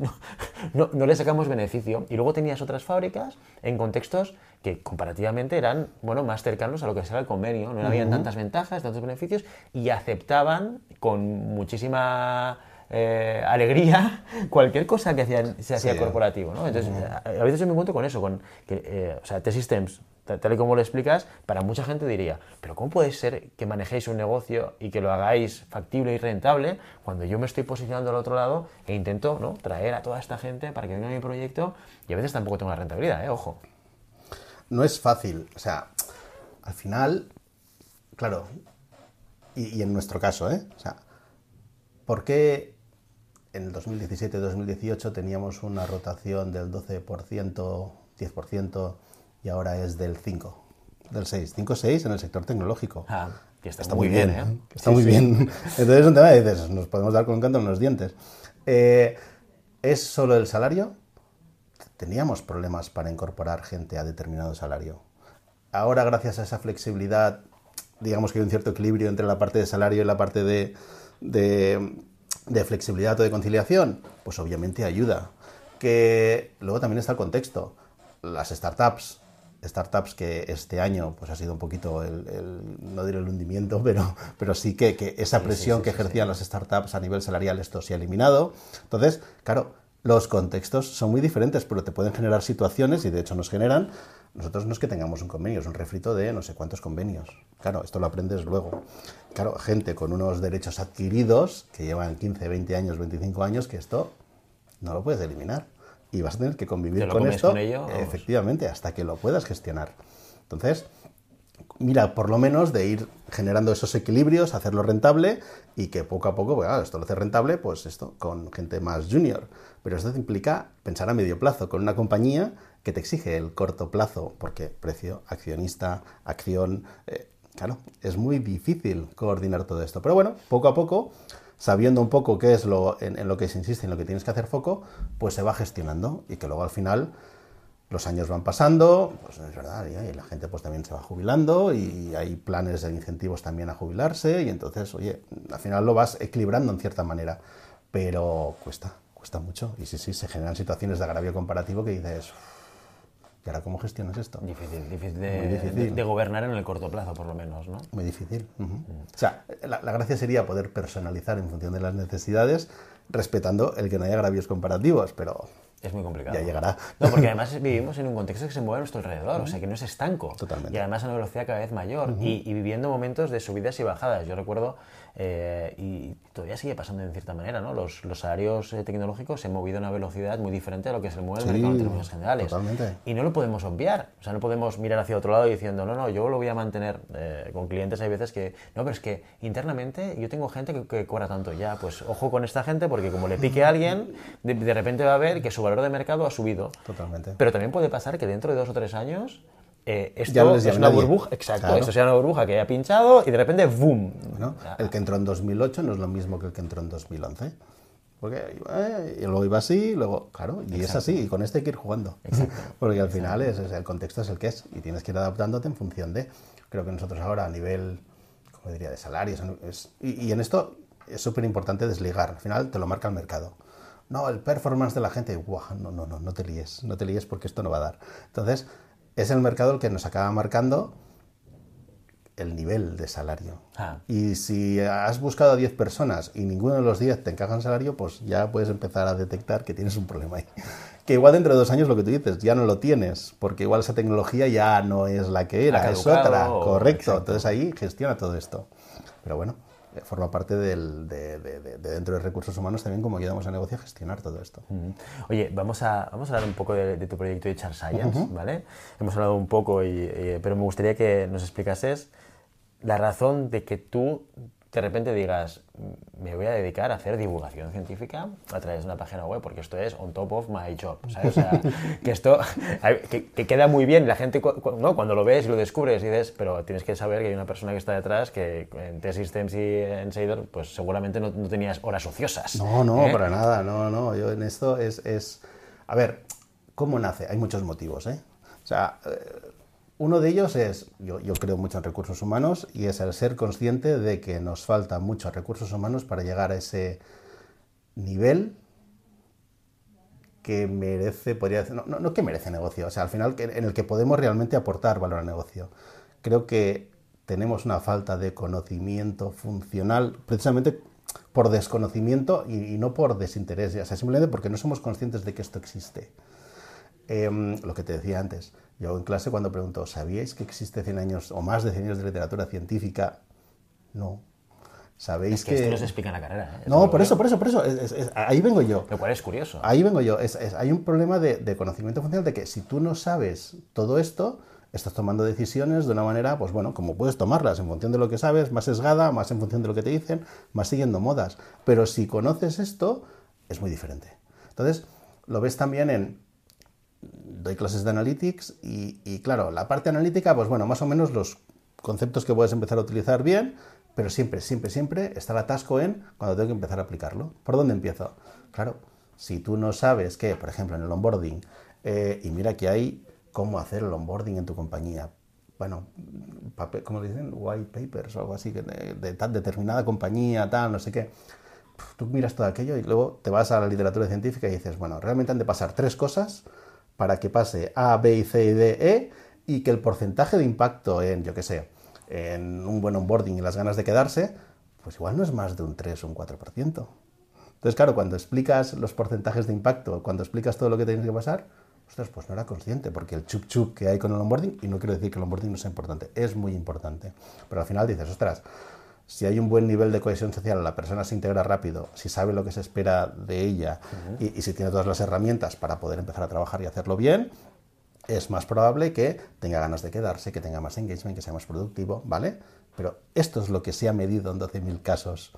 no le sacamos beneficio. Y luego tenías otras fábricas en contextos que comparativamente eran, bueno, más cercanos a lo que era el convenio. No habían tantas ventajas, tantos beneficios, y aceptaban con muchísima alegría cualquier cosa que se hacía corporativo, ¿no? Entonces, a veces yo me encuentro con eso, con que, o sea, T-Systems, tal y como lo explicas, para mucha gente diría, pero ¿cómo puede ser que manejéis un negocio y que lo hagáis factible y rentable cuando yo me estoy posicionando al otro lado e intento, ¿no?, traer a toda esta gente para que venga a mi proyecto y a veces tampoco tengo la rentabilidad, ojo? No es fácil, o sea, al final, claro, y en nuestro caso, o sea, ¿por qué en el 2017-2018 teníamos una rotación del 12%, 10%, y ahora es del 5%, del 6%, 5-6 en el sector tecnológico? Que está muy bien, ¿eh? Está muy bien. Entonces es un tema de dices, nos podemos dar con un canto en los dientes. ¿Es solo el salario? Teníamos problemas para incorporar gente a determinado salario. Ahora, gracias a esa flexibilidad, digamos que hay un cierto equilibrio entre la parte de salario y la parte de flexibilidad o de conciliación, pues obviamente ayuda. Que luego también está el contexto. Las startups que este año pues ha sido un poquito no diré el hundimiento, pero sí que esa presión que ejercían las startups a nivel salarial, esto se ha eliminado. Entonces, claro, los contextos son muy diferentes, pero te pueden generar situaciones, y de hecho nos generan. Nosotros no es que tengamos un convenio, es un refrito de no sé cuántos convenios. Claro, esto lo aprendes luego. Claro, gente con unos derechos adquiridos que llevan 15, 20 años, 25 años, que esto no lo puedes eliminar. Y vas a tener que convivir con esto, con ello, efectivamente, hasta que lo puedas gestionar. Entonces, mira, por lo menos de ir generando esos equilibrios, hacerlo rentable, y que poco a poco, bueno, esto lo hace rentable, pues esto, con gente más junior. Pero esto te implica pensar a medio plazo, con una compañía que te exige el corto plazo, porque precio, accionista, acción, claro, es muy difícil coordinar todo esto. Pero bueno, poco a poco, sabiendo un poco qué es en lo que se insiste, en lo que tienes que hacer foco, pues se va gestionando, y que luego al final los años van pasando, pues es verdad, y la gente pues también se va jubilando, y hay planes de incentivos también a jubilarse, y entonces, oye, al final lo vas equilibrando en cierta manera, pero cuesta mucho, y sí, se generan situaciones de agravio comparativo que dices, ¿y ahora cómo gestionas esto? Difícil difícil de gobernar en el corto plazo, por lo menos, ¿no? Muy difícil. O sea, la gracia sería poder personalizar en función de las necesidades, respetando el que no haya agravios comparativos, pero es muy complicado. Ya llegará. No, porque además vivimos en un contexto que se mueve a nuestro alrededor, o sea, que no es estanco. Totalmente. Y además a una velocidad cada vez mayor, y viviendo momentos de subidas y bajadas. Yo recuerdo, y todavía sigue pasando en cierta manera, ¿no? Los salarios tecnológicos se han movido a una velocidad muy diferente a lo que se mueve el mercado en términos generales. Totalmente. Y no lo podemos obviar. O sea, no podemos mirar hacia otro lado diciendo, no, yo lo voy a mantener. Con clientes hay veces que, no, pero es que internamente yo tengo gente que cobra tanto. Ya, pues ojo con esta gente, porque como le pique a alguien, de repente va a ver que su valor de mercado ha subido. Totalmente. Pero también puede pasar que dentro de 2 o 3 años ya es una burbuja, exacto, claro. Esto sea una burbuja que haya pinchado y de repente ¡boom! Bueno, el que entró en 2008 no es lo mismo que el que entró en 2011. Y luego iba así, luego, claro, y es así, y con este hay que ir jugando. Porque al final el contexto es el que es, y tienes que ir adaptándote en función de, creo que nosotros ahora a nivel, como diría, de salarios, y en esto es súper importante desligar, al final te lo marca el mercado. No, el performance de la gente, guau, no te líes porque esto no va a dar. Entonces, es el mercado el que nos acaba marcando el nivel de salario. Y si has buscado a 10 personas y ninguno de los 10 te encaja en salario, pues ya puedes empezar a detectar que tienes un problema ahí. Que igual dentro de 2 años lo que tú dices, ya no lo tienes, porque igual esa tecnología ya no es la que era, es otra, correcto. Exacto. Entonces ahí gestiona todo esto. Pero bueno, forma parte de dentro de recursos humanos también como ayudamos a negocio a gestionar todo esto. Oye, vamos a hablar un poco de tu proyecto de Chart Science, ¿vale? Hemos hablado un poco, pero me gustaría que nos explicases la razón de que tú de repente digas, me voy a dedicar a hacer divulgación científica a través de una página web, porque esto es on top of my job, ¿sabes? O sea, que esto que queda muy bien, la gente ¿no? Cuando lo ves y lo descubres y dices, pero tienes que saber que hay una persona que está detrás que en T-Systems y en Seidor, pues seguramente no tenías horas ociosas. No, para nada, no, yo en esto es... A ver, ¿cómo nace? Hay muchos motivos, ¿eh? O sea... Uno de ellos es, yo creo mucho en recursos humanos, y es el ser consciente de que nos falta muchos recursos humanos para llegar a ese nivel que merece, podría decir, no que merece negocio, o sea, al final en el que podemos realmente aportar valor al negocio. Creo que tenemos una falta de conocimiento funcional, precisamente por desconocimiento y no por desinterés, o sea, simplemente porque no somos conscientes de que esto existe. Lo que te decía antes, yo en clase cuando pregunto, ¿sabíais que existe 100 años o más de 100 años de literatura científica? No. ¿Sabéis que esto no se explica en la carrera? No, por eso. Ahí vengo yo. Lo cual es curioso. Ahí vengo yo. Hay un problema de conocimiento funcional de que si tú no sabes todo esto, estás tomando decisiones de una manera, pues bueno, como puedes tomarlas en función de lo que sabes, más sesgada, más en función de lo que te dicen, más siguiendo modas. Pero si conoces esto, es muy diferente. Entonces, lo ves también doy clases de Analytics y claro, la parte analítica, pues bueno, más o menos los conceptos que puedes empezar a utilizar bien, pero siempre está el atasco en cuando tengo que empezar a aplicarlo. ¿Por dónde empiezo? Claro, si tú no sabes que, por ejemplo, en el onboarding, y mira que hay cómo hacer el onboarding en tu compañía, bueno, ¿cómo le dicen? White papers o algo así, de tal determinada compañía, tal, no sé qué. Tú miras todo aquello y luego te vas a la literatura científica y dices, bueno, realmente han de pasar 3 cosas para que pase A, B, C, D, E, y que el porcentaje de impacto en, yo qué sé, en un buen onboarding y las ganas de quedarse, pues igual no es más de un 3 o un 4%. Entonces, claro, cuando explicas los porcentajes de impacto, cuando explicas todo lo que tienes que pasar, ostras, pues no era consciente, porque el chup que hay con el onboarding, y no quiero decir que el onboarding no sea importante, es muy importante, pero al final dices, ostras, si hay un buen nivel de cohesión social, la persona se integra rápido, si sabe lo que se espera de ella y si tiene todas las herramientas para poder empezar a trabajar y hacerlo bien, es más probable que tenga ganas de quedarse, que tenga más engagement, que sea más productivo, ¿vale? Pero esto es lo que se ha medido en 12.000 casos.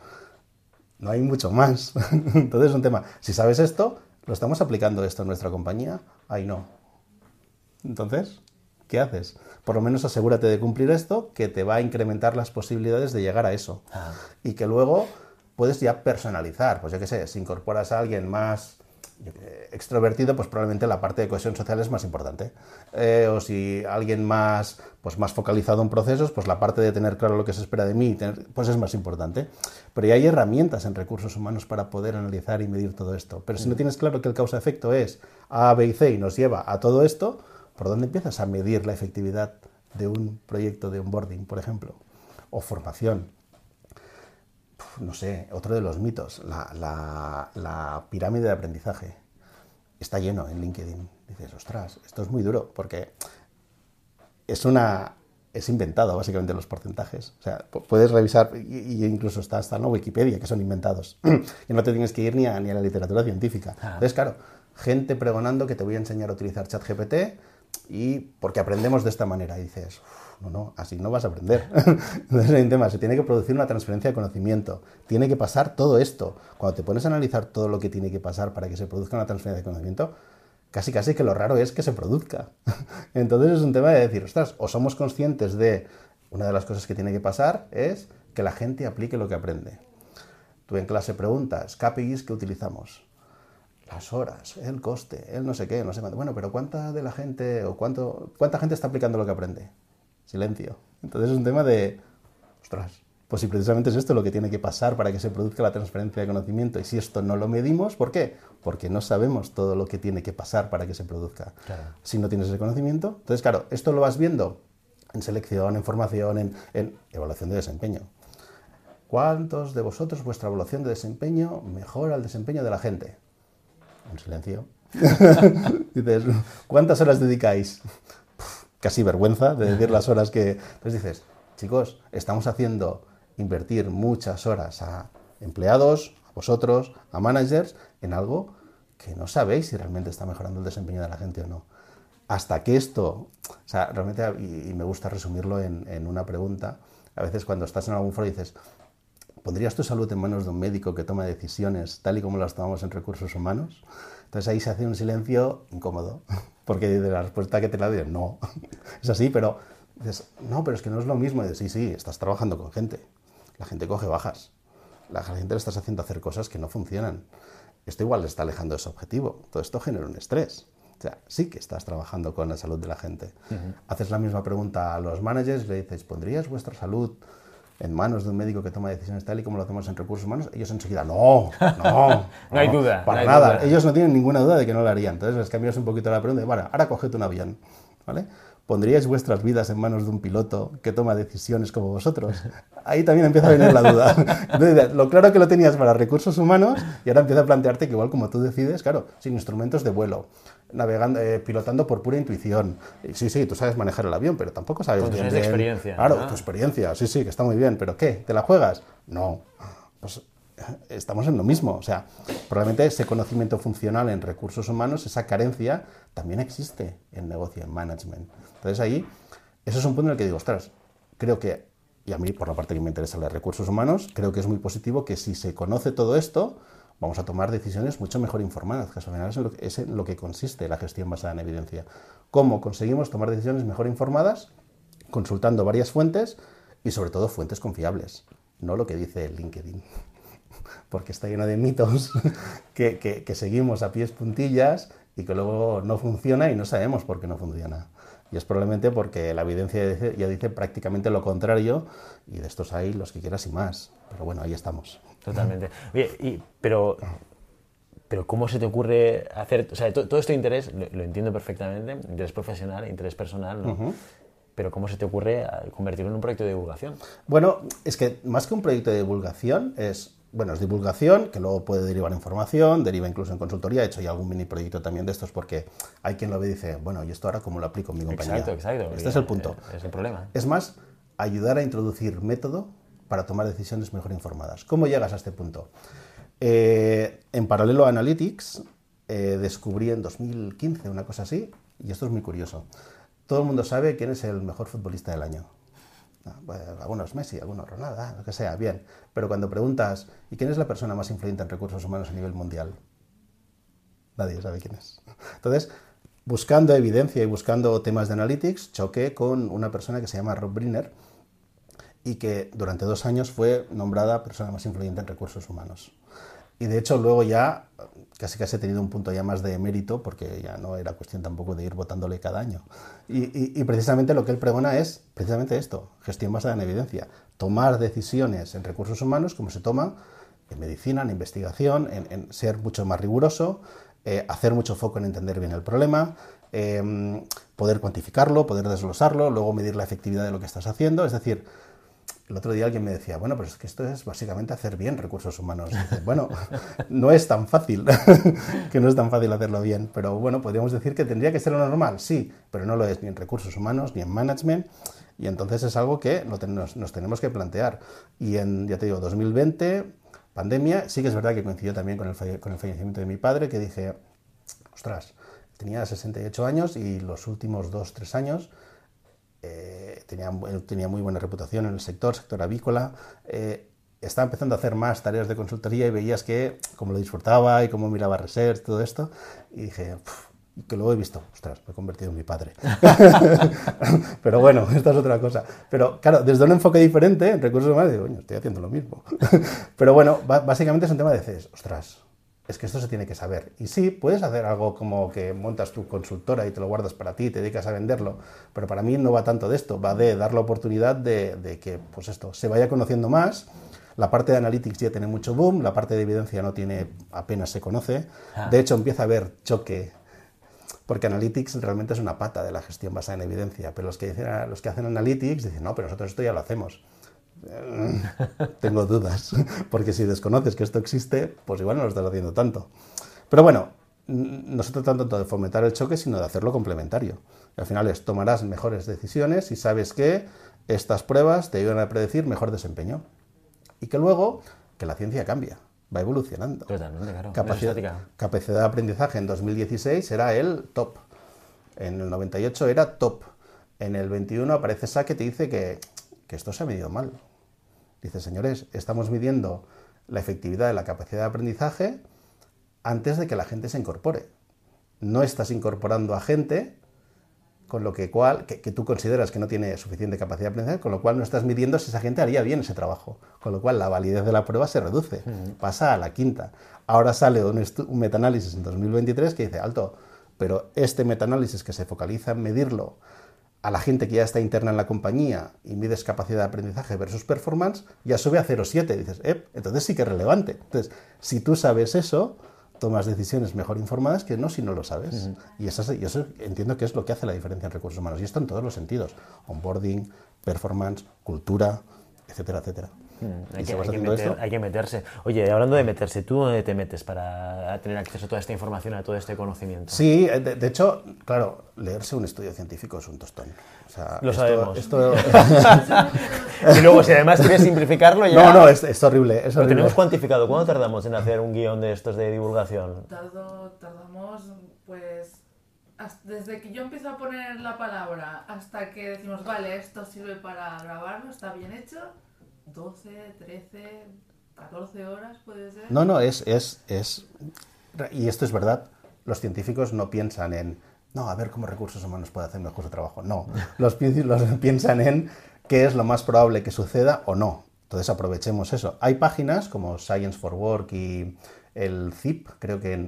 No hay mucho más. Entonces es un tema. Si sabes esto, ¿lo estamos aplicando esto en nuestra compañía? Ahí no. Entonces, ¿qué haces? Por lo menos asegúrate de cumplir esto, que te va a incrementar las posibilidades de llegar a eso. Y que luego puedes ya personalizar. Pues yo qué sé, si incorporas a alguien más extrovertido, pues probablemente la parte de cohesión social es más importante. O si alguien más, pues más focalizado en procesos, pues la parte de tener claro lo que se espera de mí, pues es más importante. Pero ya hay herramientas en recursos humanos para poder analizar y medir todo esto. Pero si no tienes claro que el causa-efecto es A, B y C y nos lleva a todo esto, ¿por dónde empiezas a medir la efectividad de un proyecto de onboarding, por ejemplo? O formación. No sé, otro de los mitos, la pirámide de aprendizaje. Está lleno en LinkedIn. Dices, ostras, esto es muy duro, porque es inventado básicamente los porcentajes. O sea, puedes revisar, y incluso está hasta en Wikipedia, que son inventados. Y no te tienes que ir ni a la literatura científica. Entonces, claro, gente pregonando que te voy a enseñar a utilizar ChatGPT, y porque aprendemos de esta manera. Y dices, no, así no vas a aprender. Entonces hay un tema, se tiene que producir una transferencia de conocimiento, tiene que pasar todo esto. Cuando te pones a analizar todo lo que tiene que pasar para que se produzca una transferencia de conocimiento, casi que lo raro es que se produzca. Entonces es un tema de decir, ostras, o somos conscientes de una de las cosas que tiene que pasar es que la gente aplique lo que aprende. Tú en clase preguntas, KPIs que utilizamos, las horas, el coste, el no sé qué, no sé cuánto. Bueno, pero ¿cuánta de la gente o cuánta gente está aplicando lo que aprende? Silencio. Entonces es un tema de, ostras, pues si precisamente es esto lo que tiene que pasar para que se produzca la transferencia de conocimiento, y si esto no lo medimos, ¿por qué? Porque no sabemos todo lo que tiene que pasar para que se produzca. Claro. Si no tienes ese conocimiento, entonces claro, esto lo vas viendo en selección, en formación, en evaluación de desempeño. ¿Cuántos de vosotros vuestra evaluación de desempeño mejora el desempeño de la gente? Un silencio. Dices, ¿cuántas horas dedicáis? Casi vergüenza de decir las horas que... Entonces dices, chicos, estamos haciendo invertir muchas horas a empleados, a vosotros, a managers, en algo que no sabéis si realmente está mejorando el desempeño de la gente o no. Hasta que esto, o sea, realmente, y me gusta resumirlo en una pregunta, a veces cuando estás en algún foro dices, ¿pondrías tu salud en manos de un médico que toma decisiones tal y como las tomamos en recursos humanos? Entonces ahí se hace un silencio incómodo, porque de la respuesta que te la dicen, no, es así, pero dices, no, pero es que no es lo mismo. Y dices, sí, estás trabajando con gente, la gente coge bajas, la gente le estás haciendo hacer cosas que no funcionan. Esto igual le está alejando de ese objetivo, todo esto genera un estrés. O sea, sí que estás trabajando con la salud de la gente. Haces la misma pregunta a los managers y le dices, ¿pondrías vuestra salud en manos de un médico que toma decisiones tal y como lo hacemos en recursos humanos? Ellos enseguida, no, no hay duda. Para no hay nada. Duda. Ellos no tienen ninguna duda de que no lo harían. Entonces les cambias un poquito la pregunta y, bueno, ahora coged un avión, ¿vale? ¿Pondríais vuestras vidas en manos de un piloto que toma decisiones como vosotros? Ahí también empieza a venir la duda. Entonces, lo claro que lo tenías para recursos humanos y ahora empieza a plantearte que igual como tú decides, claro, sin instrumentos de vuelo, navegando, pilotando por pura intuición. Sí, tú sabes manejar el avión, pero tampoco sabes con bien. De experiencia. Claro, ¿no? tu experiencia, sí, que está muy bien, pero ¿qué? ¿Te la juegas? No. Pues estamos en lo mismo. O sea, probablemente ese conocimiento funcional en recursos humanos, esa carencia, también existe en negocio, en management. Entonces ahí, eso es un punto en el que digo, ostras, creo que, y a mí por la parte que me interesa los recursos humanos, creo que es muy positivo que si se conoce todo esto, vamos a tomar decisiones mucho mejor informadas, que al final es en lo que consiste la gestión basada en evidencia. ¿Cómo conseguimos tomar decisiones mejor informadas? Consultando varias fuentes y sobre todo fuentes confiables, no lo que dice LinkedIn, porque está lleno de mitos que seguimos a pies puntillas y que luego no funciona y no sabemos por qué no funciona. Y es probablemente porque la evidencia ya dice prácticamente lo contrario, y de estos hay los que quieras y más. Pero bueno, ahí estamos. Totalmente. Oye, pero ¿cómo se te ocurre hacer...? O sea, todo este interés, lo entiendo perfectamente, interés profesional, interés personal, ¿no? Pero ¿cómo se te ocurre convertirlo en un proyecto de divulgación? Bueno, es que más que un proyecto de divulgación es divulgación, que luego puede derivar en formación, deriva incluso en consultoría. He hecho ya algún mini proyecto también de estos porque hay quien lo ve y dice, bueno, ¿y esto ahora cómo lo aplico en mi compañía? Exacto. Este es el punto. Es el problema. Es más, ayudar a introducir método para tomar decisiones mejor informadas. ¿Cómo llegas a este punto? En paralelo a Analytics, descubrí en 2015 una cosa así, y esto es muy curioso. Todo el mundo sabe quién es el mejor futbolista del año. Algunos Messi, algunos Ronaldo, lo que sea, bien. Pero cuando preguntas, ¿y quién es la persona más influyente en recursos humanos a nivel mundial? Nadie sabe quién es. Entonces, buscando evidencia y buscando temas de Analytics, choqué con una persona que se llama Rob Briner y que durante 2 años fue nombrada persona más influyente en recursos humanos. Y de hecho luego ya casi he tenido un punto ya más de mérito porque ya no era cuestión tampoco de ir votándole cada año. Y precisamente lo que él pregona es precisamente esto, gestión basada en evidencia. Tomar decisiones en recursos humanos como se toman en medicina, en investigación, en ser mucho más riguroso, hacer mucho foco en entender bien el problema, poder cuantificarlo, poder desglosarlo, luego medir la efectividad de lo que estás haciendo. Es decir, el otro día alguien me decía, bueno, pero es que esto es básicamente hacer bien recursos humanos. Dice, bueno, no es tan fácil, que no es tan fácil hacerlo bien, pero bueno, podríamos decir que tendría que ser lo normal, sí, pero no lo es ni en recursos humanos ni en management, y entonces es algo que nos tenemos que plantear. Y en, ya te digo, 2020, pandemia, sí que es verdad que coincidió también con el fallecimiento de mi padre, que dije, ostras, tenía 68 años y los últimos 2-3 años tenía muy buena reputación en el sector avícola, estaba empezando a hacer más tareas de consultoría y veías que como lo disfrutaba y cómo miraba research, todo esto, y dije, que luego he visto, ostras, me he convertido en mi padre. Pero bueno, esta es otra cosa. Pero claro, desde un enfoque diferente, en recursos humanos, digo, coño, estoy haciendo lo mismo. Pero bueno, básicamente es un tema de decir, ostras, es que esto se tiene que saber. Y sí, puedes hacer algo como que montas tu consultora y te lo guardas para ti, te dedicas a venderlo, pero para mí no va tanto de esto, va de dar la oportunidad de que, pues esto, se vaya conociendo más. La parte de Analytics ya tiene mucho boom, la parte de evidencia no tiene, apenas se conoce. De hecho, empieza a haber choque, porque Analytics realmente es una pata de la gestión basada en evidencia, pero los que hacen Analytics dicen, no, pero nosotros esto ya lo hacemos. Tengo dudas, porque si desconoces que esto existe, pues igual no lo estás haciendo tanto. Pero bueno, no se trata tanto de fomentar el choque, sino de hacerlo complementario. Al final tomarás mejores decisiones y sabes que estas pruebas te ayudan a predecir mejor desempeño. Y que luego, que la ciencia cambia, va evolucionando. Totalmente, claro. Capacidad de aprendizaje en 2016 era el top. En el 98 era top. En el 21 aparece SA que te dice que esto se ha medido mal. Dice, señores, estamos midiendo la efectividad de la capacidad de aprendizaje antes de que la gente se incorpore. No estás incorporando a gente con lo que tú consideras que no tiene suficiente capacidad de aprendizaje, con lo cual no estás midiendo si esa gente haría bien ese trabajo. Con lo cual la validez de la prueba se reduce, pasa a la quinta. Ahora sale un metaanálisis en 2023 que dice, alto, pero este metaanálisis que se focaliza en medirlo a la gente que ya está interna en la compañía y mides capacidad de aprendizaje versus performance, ya sube a 0,7. Dices, entonces sí que es relevante. Entonces, si tú sabes eso, tomas decisiones mejor informadas que no si no lo sabes. Y eso entiendo que es lo que hace la diferencia en recursos humanos. Y esto en todos los sentidos. Onboarding, performance, cultura, etcétera, etcétera. Hay que meterse. Oye, hablando de meterse, ¿tú dónde te metes para tener acceso a toda esta información, a todo este conocimiento? Sí, de hecho, claro, leerse un estudio científico es un tostón. O sea, lo sabemos. Y luego, si además quieres simplificarlo, ya... No, es horrible. Lo tenemos cuantificado. ¿Cuánto tardamos en hacer un guión de estos de divulgación? Tardamos, pues... Desde que yo empiezo a poner la palabra hasta que decimos, vale, esto sirve para grabarlo, está bien hecho... 12, 13, 14 horas puede ser. No, es... Y esto es verdad, los científicos no piensan en, a ver cómo recursos humanos puede hacer mejor su trabajo. No, los piensan en qué es lo más probable que suceda o no. Entonces aprovechemos eso. Hay páginas como Science for Work y el CIP, creo que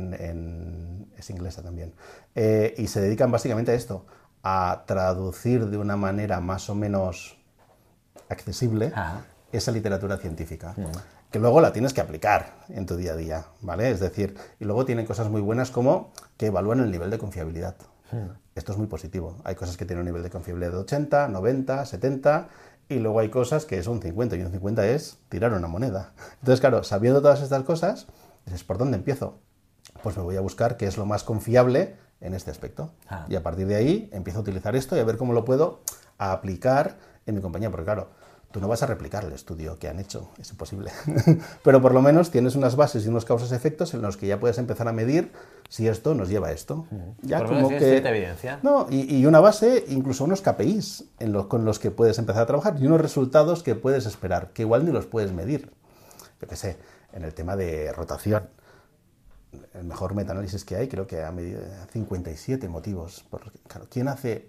es inglesa también, y se dedican básicamente a esto, a traducir de una manera más o menos accesible esa literatura científica, que luego la tienes que aplicar en tu día a día, ¿vale? Es decir, y luego tienen cosas muy buenas como que evalúan el nivel de confiabilidad. Esto es muy positivo. Hay cosas que tienen un nivel de confiabilidad de 80, 90, 70, y luego hay cosas que son 50, y un 50 es tirar una moneda. Entonces, claro, sabiendo todas estas cosas, dices, ¿por dónde empiezo? Pues me voy a buscar qué es lo más confiable en este aspecto. Y a partir de ahí empiezo a utilizar esto y a ver cómo lo puedo aplicar en mi compañía, porque claro, tú no vas a replicar el estudio que han hecho, es imposible. Pero por lo menos tienes unas bases y unos causas-efectos en los que ya puedes empezar a medir si esto nos lleva a esto. Ya por como que cierta evidencia. No, y una base, incluso unos KPIs con los que puedes empezar a trabajar y unos resultados que puedes esperar, que igual ni los puedes medir. Yo qué sé, en el tema de rotación, el mejor metaanálisis que hay, creo que ha medido 57 motivos. Porque, claro, ¿quién hace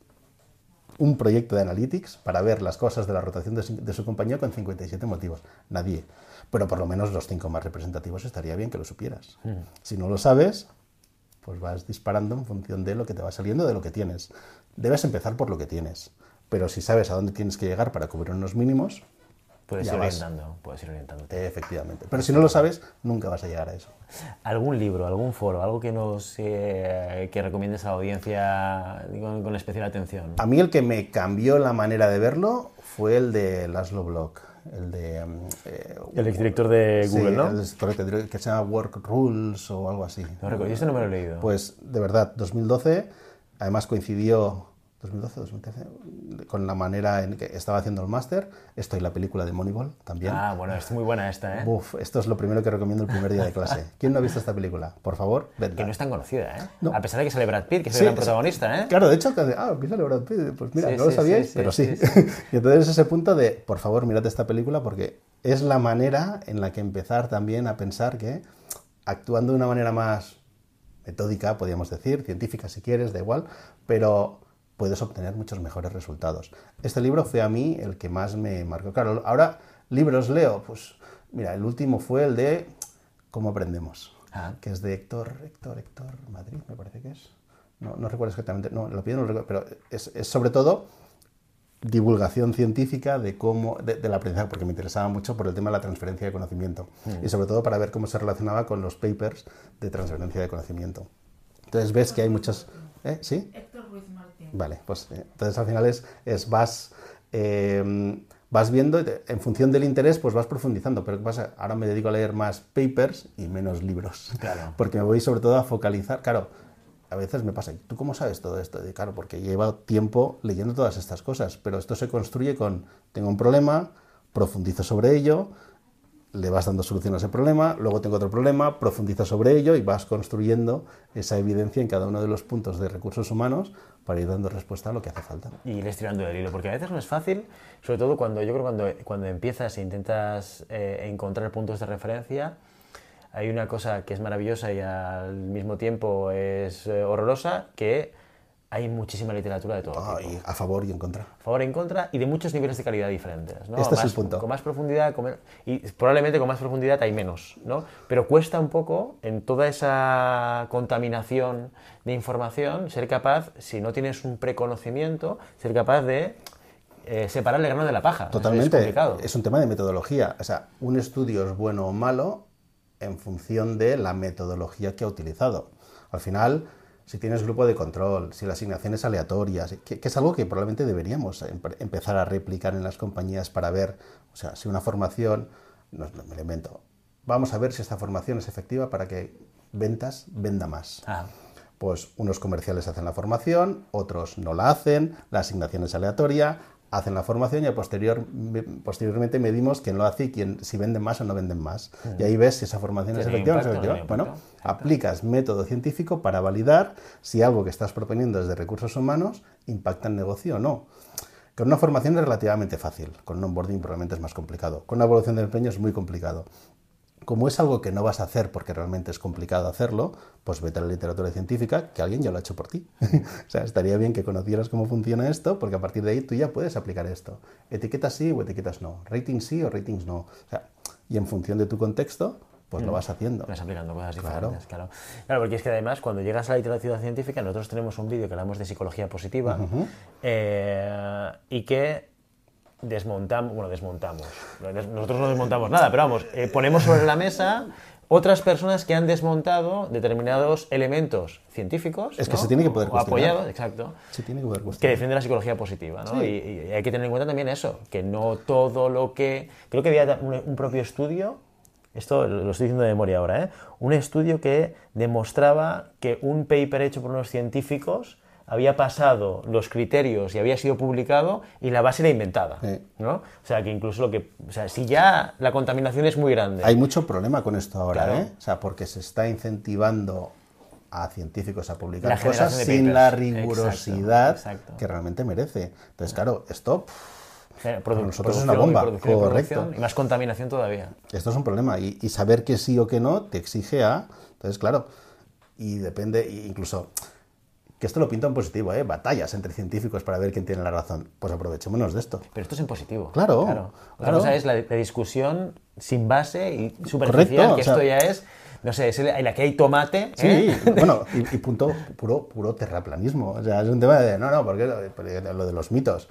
un proyecto de Analytics para ver las cosas de la rotación de su compañía con 57 motivos? Nadie. Pero por lo menos los 5 más representativos estaría bien que lo supieras. Si no lo sabes, pues vas disparando en función de lo que te va saliendo, de lo que tienes. Debes empezar por lo que tienes. Pero si sabes a dónde tienes que llegar para cubrir unos mínimos, puedes ir orientando. Efectivamente. Pero si no lo sabes, nunca vas a llegar a eso. ¿Algún libro, algún foro, algo que recomiendes a la audiencia con especial atención? A mí el que me cambió la manera de verlo fue el de Laszlo Block, el exdirector de Google, sí, ¿no? El que se llama Work Rules o algo así. No recuerdo, yo este no me lo he leído. Pues de verdad, 2012, además coincidió 2012, 2013, con la manera en que estaba haciendo el máster. Esto y la película de Moneyball también. Ah, bueno, es muy buena esta, ¿eh? Esto es lo primero que recomiendo el primer día de clase. ¿Quién no ha visto esta película? Por favor, vedla. Que no es tan conocida, ¿eh? No. A pesar de que sale Brad Pitt, que es el gran protagonista, ¿eh? Claro, de hecho, aquí sale Brad Pitt. Pues mira, no lo sabíais, pero sí. Y entonces ese punto de, por favor, mirad esta película porque es la manera en la que empezar también a pensar que actuando de una manera más metódica, podríamos decir, científica si quieres, da igual, pero puedes obtener muchos mejores resultados. Este libro fue a mí el que más me marcó. Claro, ahora libros leo, pues mira, el último fue el de ¿Cómo aprendemos? Que es de Héctor Madrid, me parece que es. No recuerdo exactamente, no, lo pido, no lo recuerdo, pero es sobre todo divulgación científica de cómo, del aprendizaje, porque me interesaba mucho por el tema de la transferencia de conocimiento y sobre todo para ver cómo se relacionaba con los papers de transferencia de conocimiento. Entonces ves que hay muchas... ¿Sí? Héctor Ruiz Martín. Vale, pues entonces al final vas viendo, en función del interés, pues vas profundizando. Pero ¿qué pasa? Ahora me dedico a leer más papers y menos libros. Claro. Porque me voy sobre todo a focalizar. Claro, a veces me pasa, ¿tú cómo sabes todo esto? Y claro, porque llevo tiempo leyendo todas estas cosas, pero esto se construye con, tengo un problema, profundizo sobre ello, le vas dando solución a ese problema, luego tengo otro problema, profundizo sobre ello y vas construyendo esa evidencia en cada uno de los puntos de recursos humanos para ir dando respuesta a lo que hace falta. Y ir estirando el hilo, porque a veces no es fácil, sobre todo cuando empiezas e intentas encontrar puntos de referencia. Hay una cosa que es maravillosa y al mismo tiempo es horrorosa, que hay muchísima literatura de todo tipo. Y a favor y en contra. A favor y en contra, y de muchos niveles de calidad diferentes, ¿no? Este es el punto. Con más profundidad, y probablemente con más profundidad hay menos, ¿no? Pero cuesta un poco, en toda esa contaminación de información, ser capaz, si no tienes un preconocimiento, ser capaz de separar el grano de la paja. Totalmente. Es complicado. Es un tema de metodología. O sea, un estudio es bueno o malo en función de la metodología que ha utilizado. Al final, si tienes grupo de control, si la asignación es aleatoria, que es algo que probablemente deberíamos empezar a replicar en las compañías para ver, o sea, si una formación, no me lo invento, vamos a ver si esta formación es efectiva para que ventas venda más. Pues unos comerciales hacen la formación, otros no la hacen, la asignación es aleatoria, hacen la formación y posteriormente medimos quién lo hace y si venden más o no venden más. Y ahí ves si esa formación es efectiva o no es efectiva. Bueno, aplicas método científico para validar si algo que estás proponiendo desde recursos humanos impacta en negocio o no. Con una formación es relativamente fácil, con un onboarding probablemente es más complicado, con una evaluación de desempeño es muy complicado. Como es algo que no vas a hacer porque realmente es complicado hacerlo, pues vete a la literatura científica, que alguien ya lo ha hecho por ti. O sea, estaría bien que conocieras cómo funciona esto, porque a partir de ahí tú ya puedes aplicar esto. Etiquetas sí o etiquetas no. Ratings sí o ratings no. O sea, y en función de tu contexto, pues lo vas haciendo. Vas aplicando cosas diferentes, claro. Porque es que además, cuando llegas a la literatura científica, nosotros tenemos un vídeo que hablamos de psicología positiva y que desmontamos. Nosotros no desmontamos nada, pero vamos, ponemos sobre la mesa otras personas que han desmontado determinados elementos científicos. Es que se tiene que poder cuestionar. Apoyados, exacto. Se tiene que poder cuestionar. Que defiende la psicología positiva, ¿no? Sí. Y hay que tener en cuenta también eso, que no todo lo que... Creo que había un propio estudio, esto lo estoy diciendo de memoria ahora, un estudio que demostraba que un paper hecho por unos científicos había pasado los criterios y había sido publicado y la base era inventada, ¿no? O sea, que incluso si ya la contaminación es muy grande. Hay mucho problema con esto ahora, Claro. O sea, porque se está incentivando a científicos a publicar La cosas generación de sin papers. la rigurosidad Exacto. que realmente merece. Entonces, claro, esto para Producción nosotros es una bomba. y producción, Correcto. y más contaminación todavía. Esto es un problema. Y saber que sí o que no te exige a... Entonces, claro, y depende, incluso... Que esto lo pinta en positivo, batallas entre científicos para ver quién tiene la razón. Pues aprovechémonos de esto. Pero esto es en positivo. Claro. Otra cosa es la discusión sin base y superficial, Correcto, que esto ya es, no sé, es en la que hay tomate. Sí, bueno, y puro terraplanismo. O sea, es un tema de, porque lo de los mitos.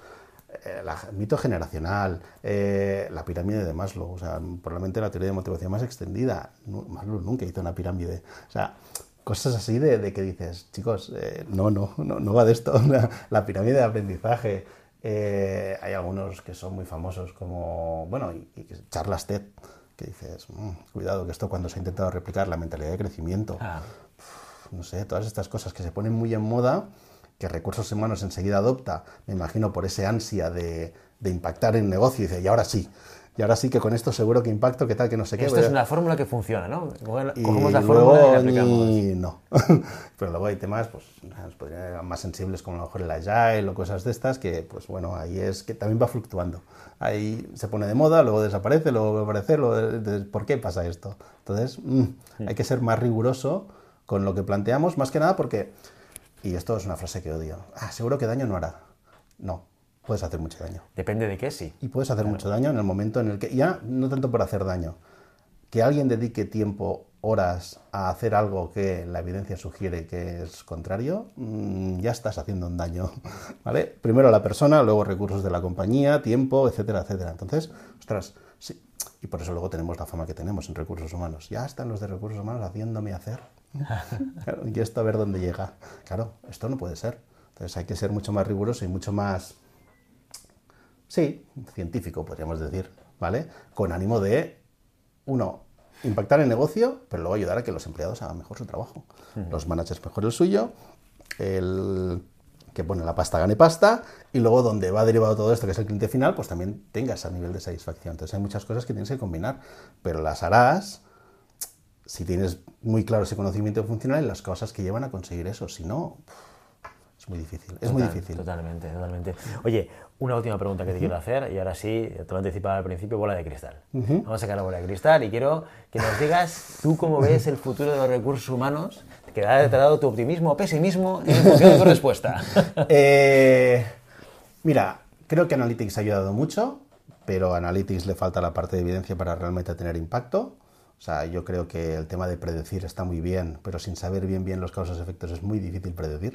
El mito generacional, la pirámide de Maslow, o sea, probablemente la teoría de motivación más extendida. Maslow nunca hizo una pirámide. O sea, cosas así de que dices, chicos, no va de esto. La pirámide de aprendizaje. Hay algunos que son muy famosos como, y Charles TED, que dices, cuidado, que esto cuando se ha intentado replicar la mentalidad de crecimiento, no sé, todas estas cosas que se ponen muy en moda, que recursos humanos enseguida adopta, me imagino por ese ansia de impactar en negocio, y dice, y ahora sí que con esto seguro que impacto, que tal, que no sé qué. Esto es una fórmula que funciona, ¿no? Cogemos la Y fórmula y la luego aplicamos. no. Pero luego hay temas más sensibles como a lo mejor el Agile o cosas de estas que, pues bueno, ahí es que también va fluctuando. Ahí se pone de moda, luego desaparece, luego vuelve a aparecer, ¿por qué pasa esto? Entonces, hay que ser más riguroso con lo que planteamos, más que nada porque, y esto es una frase que odio, seguro que daño no hará. No, puedes hacer mucho daño. Depende de qué, sí. Y puedes hacer mucho daño en el momento en el que, ya no tanto por hacer daño, que alguien dedique tiempo, horas a hacer algo que la evidencia sugiere que es contrario, ya estás haciendo un daño, ¿vale? Primero a la persona, luego recursos de la compañía, tiempo, etcétera, etcétera. Entonces, ostras, sí. Y por eso luego tenemos la fama que tenemos en recursos humanos. Ya están los de recursos humanos haciéndome hacer. Claro, y esto a ver dónde llega. Claro, esto no puede ser. Entonces hay que ser mucho más riguroso y mucho más, sí, científico, podríamos decir, ¿vale? Con ánimo de, uno, impactar el negocio, pero luego ayudar a que los empleados hagan mejor su trabajo. Los managers mejor el suyo, el que pone la pasta gane pasta, y luego donde va derivado todo esto, que es el cliente final, pues también tengas a nivel de satisfacción. Entonces hay muchas cosas que tienes que combinar, pero las harás si tienes muy claro ese conocimiento funcional y las cosas que llevan a conseguir eso. Si no, es muy difícil. Es muy difícil. Totalmente, totalmente. Oye, una última pregunta que te quiero hacer, y ahora sí, te lo anticipaba al principio, bola de cristal. Vamos a sacar la bola de cristal y quiero que nos digas tú cómo ves el futuro de los recursos humanos, que te ha dado tu optimismo o pesimismo en función de tu respuesta. Mira, creo que Analytics ha ayudado mucho, pero a Analytics le falta la parte de evidencia para realmente tener impacto. O sea, yo creo que el tema de predecir está muy bien, pero sin saber bien los causas y efectos es muy difícil predecir.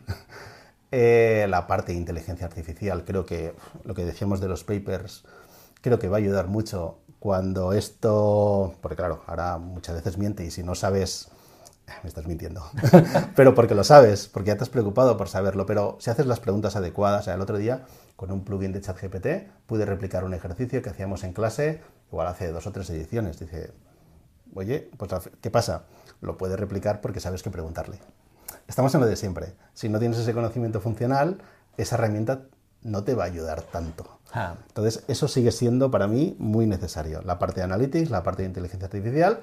La parte de inteligencia artificial, creo que lo que decíamos de los papers, creo que va a ayudar mucho cuando esto, porque claro, ahora muchas veces miente y si no sabes, me estás mintiendo, pero porque lo sabes, porque ya te has preocupado por saberlo, pero si haces las preguntas adecuadas, o sea, el otro día con un plugin de ChatGPT pude replicar un ejercicio que hacíamos en clase, igual hace 2 o 3 ediciones, dice, oye, pues ¿qué pasa? Lo puedes replicar porque sabes qué preguntarle. Estamos en lo de siempre. Si no tienes ese conocimiento funcional, esa herramienta no te va a ayudar tanto. Entonces, eso sigue siendo para mí muy necesario. La parte de analytics, la parte de inteligencia artificial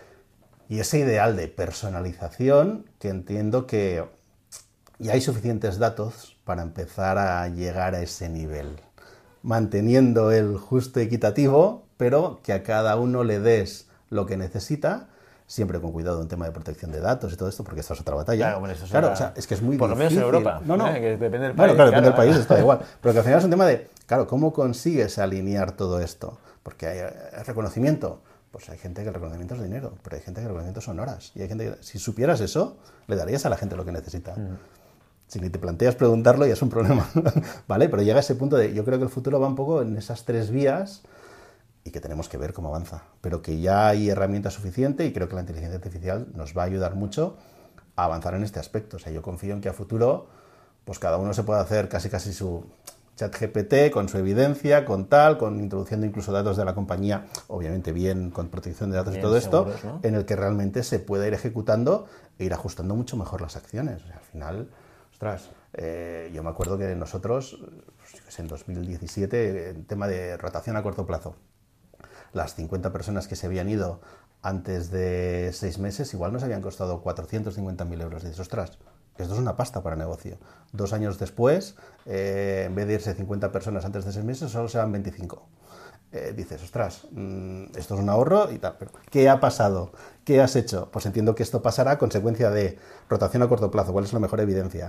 y ese ideal de personalización que entiendo que ya hay suficientes datos para empezar a llegar a ese nivel. Manteniendo el justo equitativo, pero que a cada uno le des lo que necesita, siempre con cuidado en tema de protección de datos y todo esto, porque esta es otra batalla. Claro, bueno, eso es claro, o sea, es que es muy por difícil. Por lo menos en Europa. No. Que depende del país. Bueno, claro, depende del país, está igual. Pero que al final es un tema de, claro, ¿cómo consigues alinear todo esto? Porque hay reconocimiento. Pues hay gente que el reconocimiento es dinero, pero hay gente que el reconocimiento son horas. Y hay gente que, si supieras eso, le darías a la gente lo que necesita. Si ni te planteas preguntarlo, ya es un problema. ¿Vale? Pero llega a ese punto de, yo creo que el futuro va un poco en esas 3 vías y que tenemos que ver cómo avanza, pero que ya hay herramientas suficientes y creo que la inteligencia artificial nos va a ayudar mucho a avanzar en este aspecto. O sea, yo confío en que a futuro pues cada uno se pueda hacer casi su ChatGPT con su evidencia, con introduciendo incluso datos de la compañía, obviamente bien con protección de datos bien, y todo esto, seguros, ¿no? En el que realmente se pueda ir ejecutando e ir ajustando mucho mejor las acciones. O sea, al final, ostras, yo me acuerdo que nosotros, pues, en 2017, en tema de rotación a corto plazo, las 50 personas que se habían ido antes de 6 meses igual nos habían costado 450.000 euros. Dices, ostras, esto es una pasta para negocio. 2 años después, en vez de irse 50 personas antes de 6 meses, solo se van 25. Dices, ostras, esto es un ahorro y tal. Pero ¿qué ha pasado? ¿Qué has hecho? Pues entiendo que esto pasará a consecuencia de rotación a corto plazo. ¿Cuál es la mejor evidencia?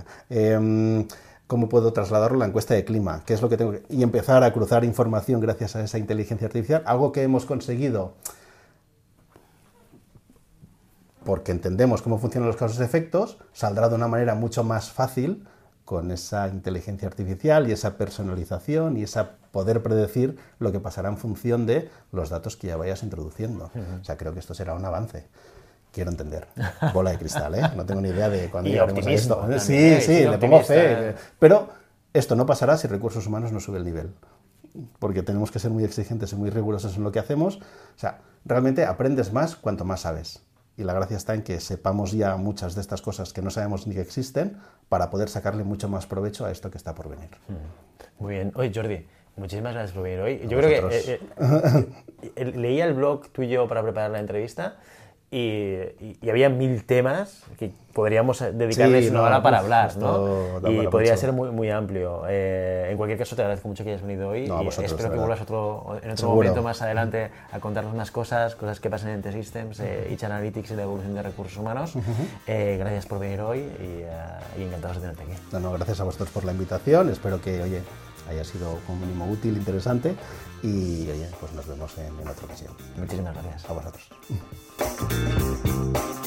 ¿Cómo puedo trasladarlo a la encuesta de clima? ¿Qué es lo que tengo que...? Y empezar a cruzar información gracias a esa inteligencia artificial. Algo que hemos conseguido porque entendemos cómo funcionan los casos y efectos, saldrá de una manera mucho más fácil con esa inteligencia artificial y esa personalización y esa poder predecir lo que pasará en función de los datos que ya vayas introduciendo. O sea, creo que esto será un avance. Quiero entender. Bola de cristal, ¿eh? No tengo ni idea de cuándo llegaremos a esto. Sí, le pongo fe. Pero esto no pasará si recursos humanos no sube el nivel. Porque tenemos que ser muy exigentes y muy rigurosos en lo que hacemos. O sea, realmente aprendes más cuanto más sabes. Y la gracia está en que sepamos ya muchas de estas cosas que no sabemos ni que existen para poder sacarle mucho más provecho a esto que está por venir. Muy bien. Oye, Jordi, muchísimas gracias por venir hoy. Yo creo que leía el blog tuyo para preparar la entrevista y había 1000 temas que podríamos dedicarles Sí, una hora para hablar, esto ¿no? da Y para podría mucho. ser muy, muy amplio. En cualquier caso, te agradezco mucho que hayas venido hoy No, y vosotros, espero de que verdad. vuelvas en otro Seguro. momento más adelante a contarnos más cosas que pasan en T-Systems, Itch Analytics y la evolución de recursos humanos. Gracias por venir hoy y encantados de tenerte aquí. No, gracias a vosotros por la invitación. Espero que, oye, haya sido como mínimo útil, interesante. Y, oye, pues nos vemos en otra ocasión. Muchísimas gracias. A vosotros.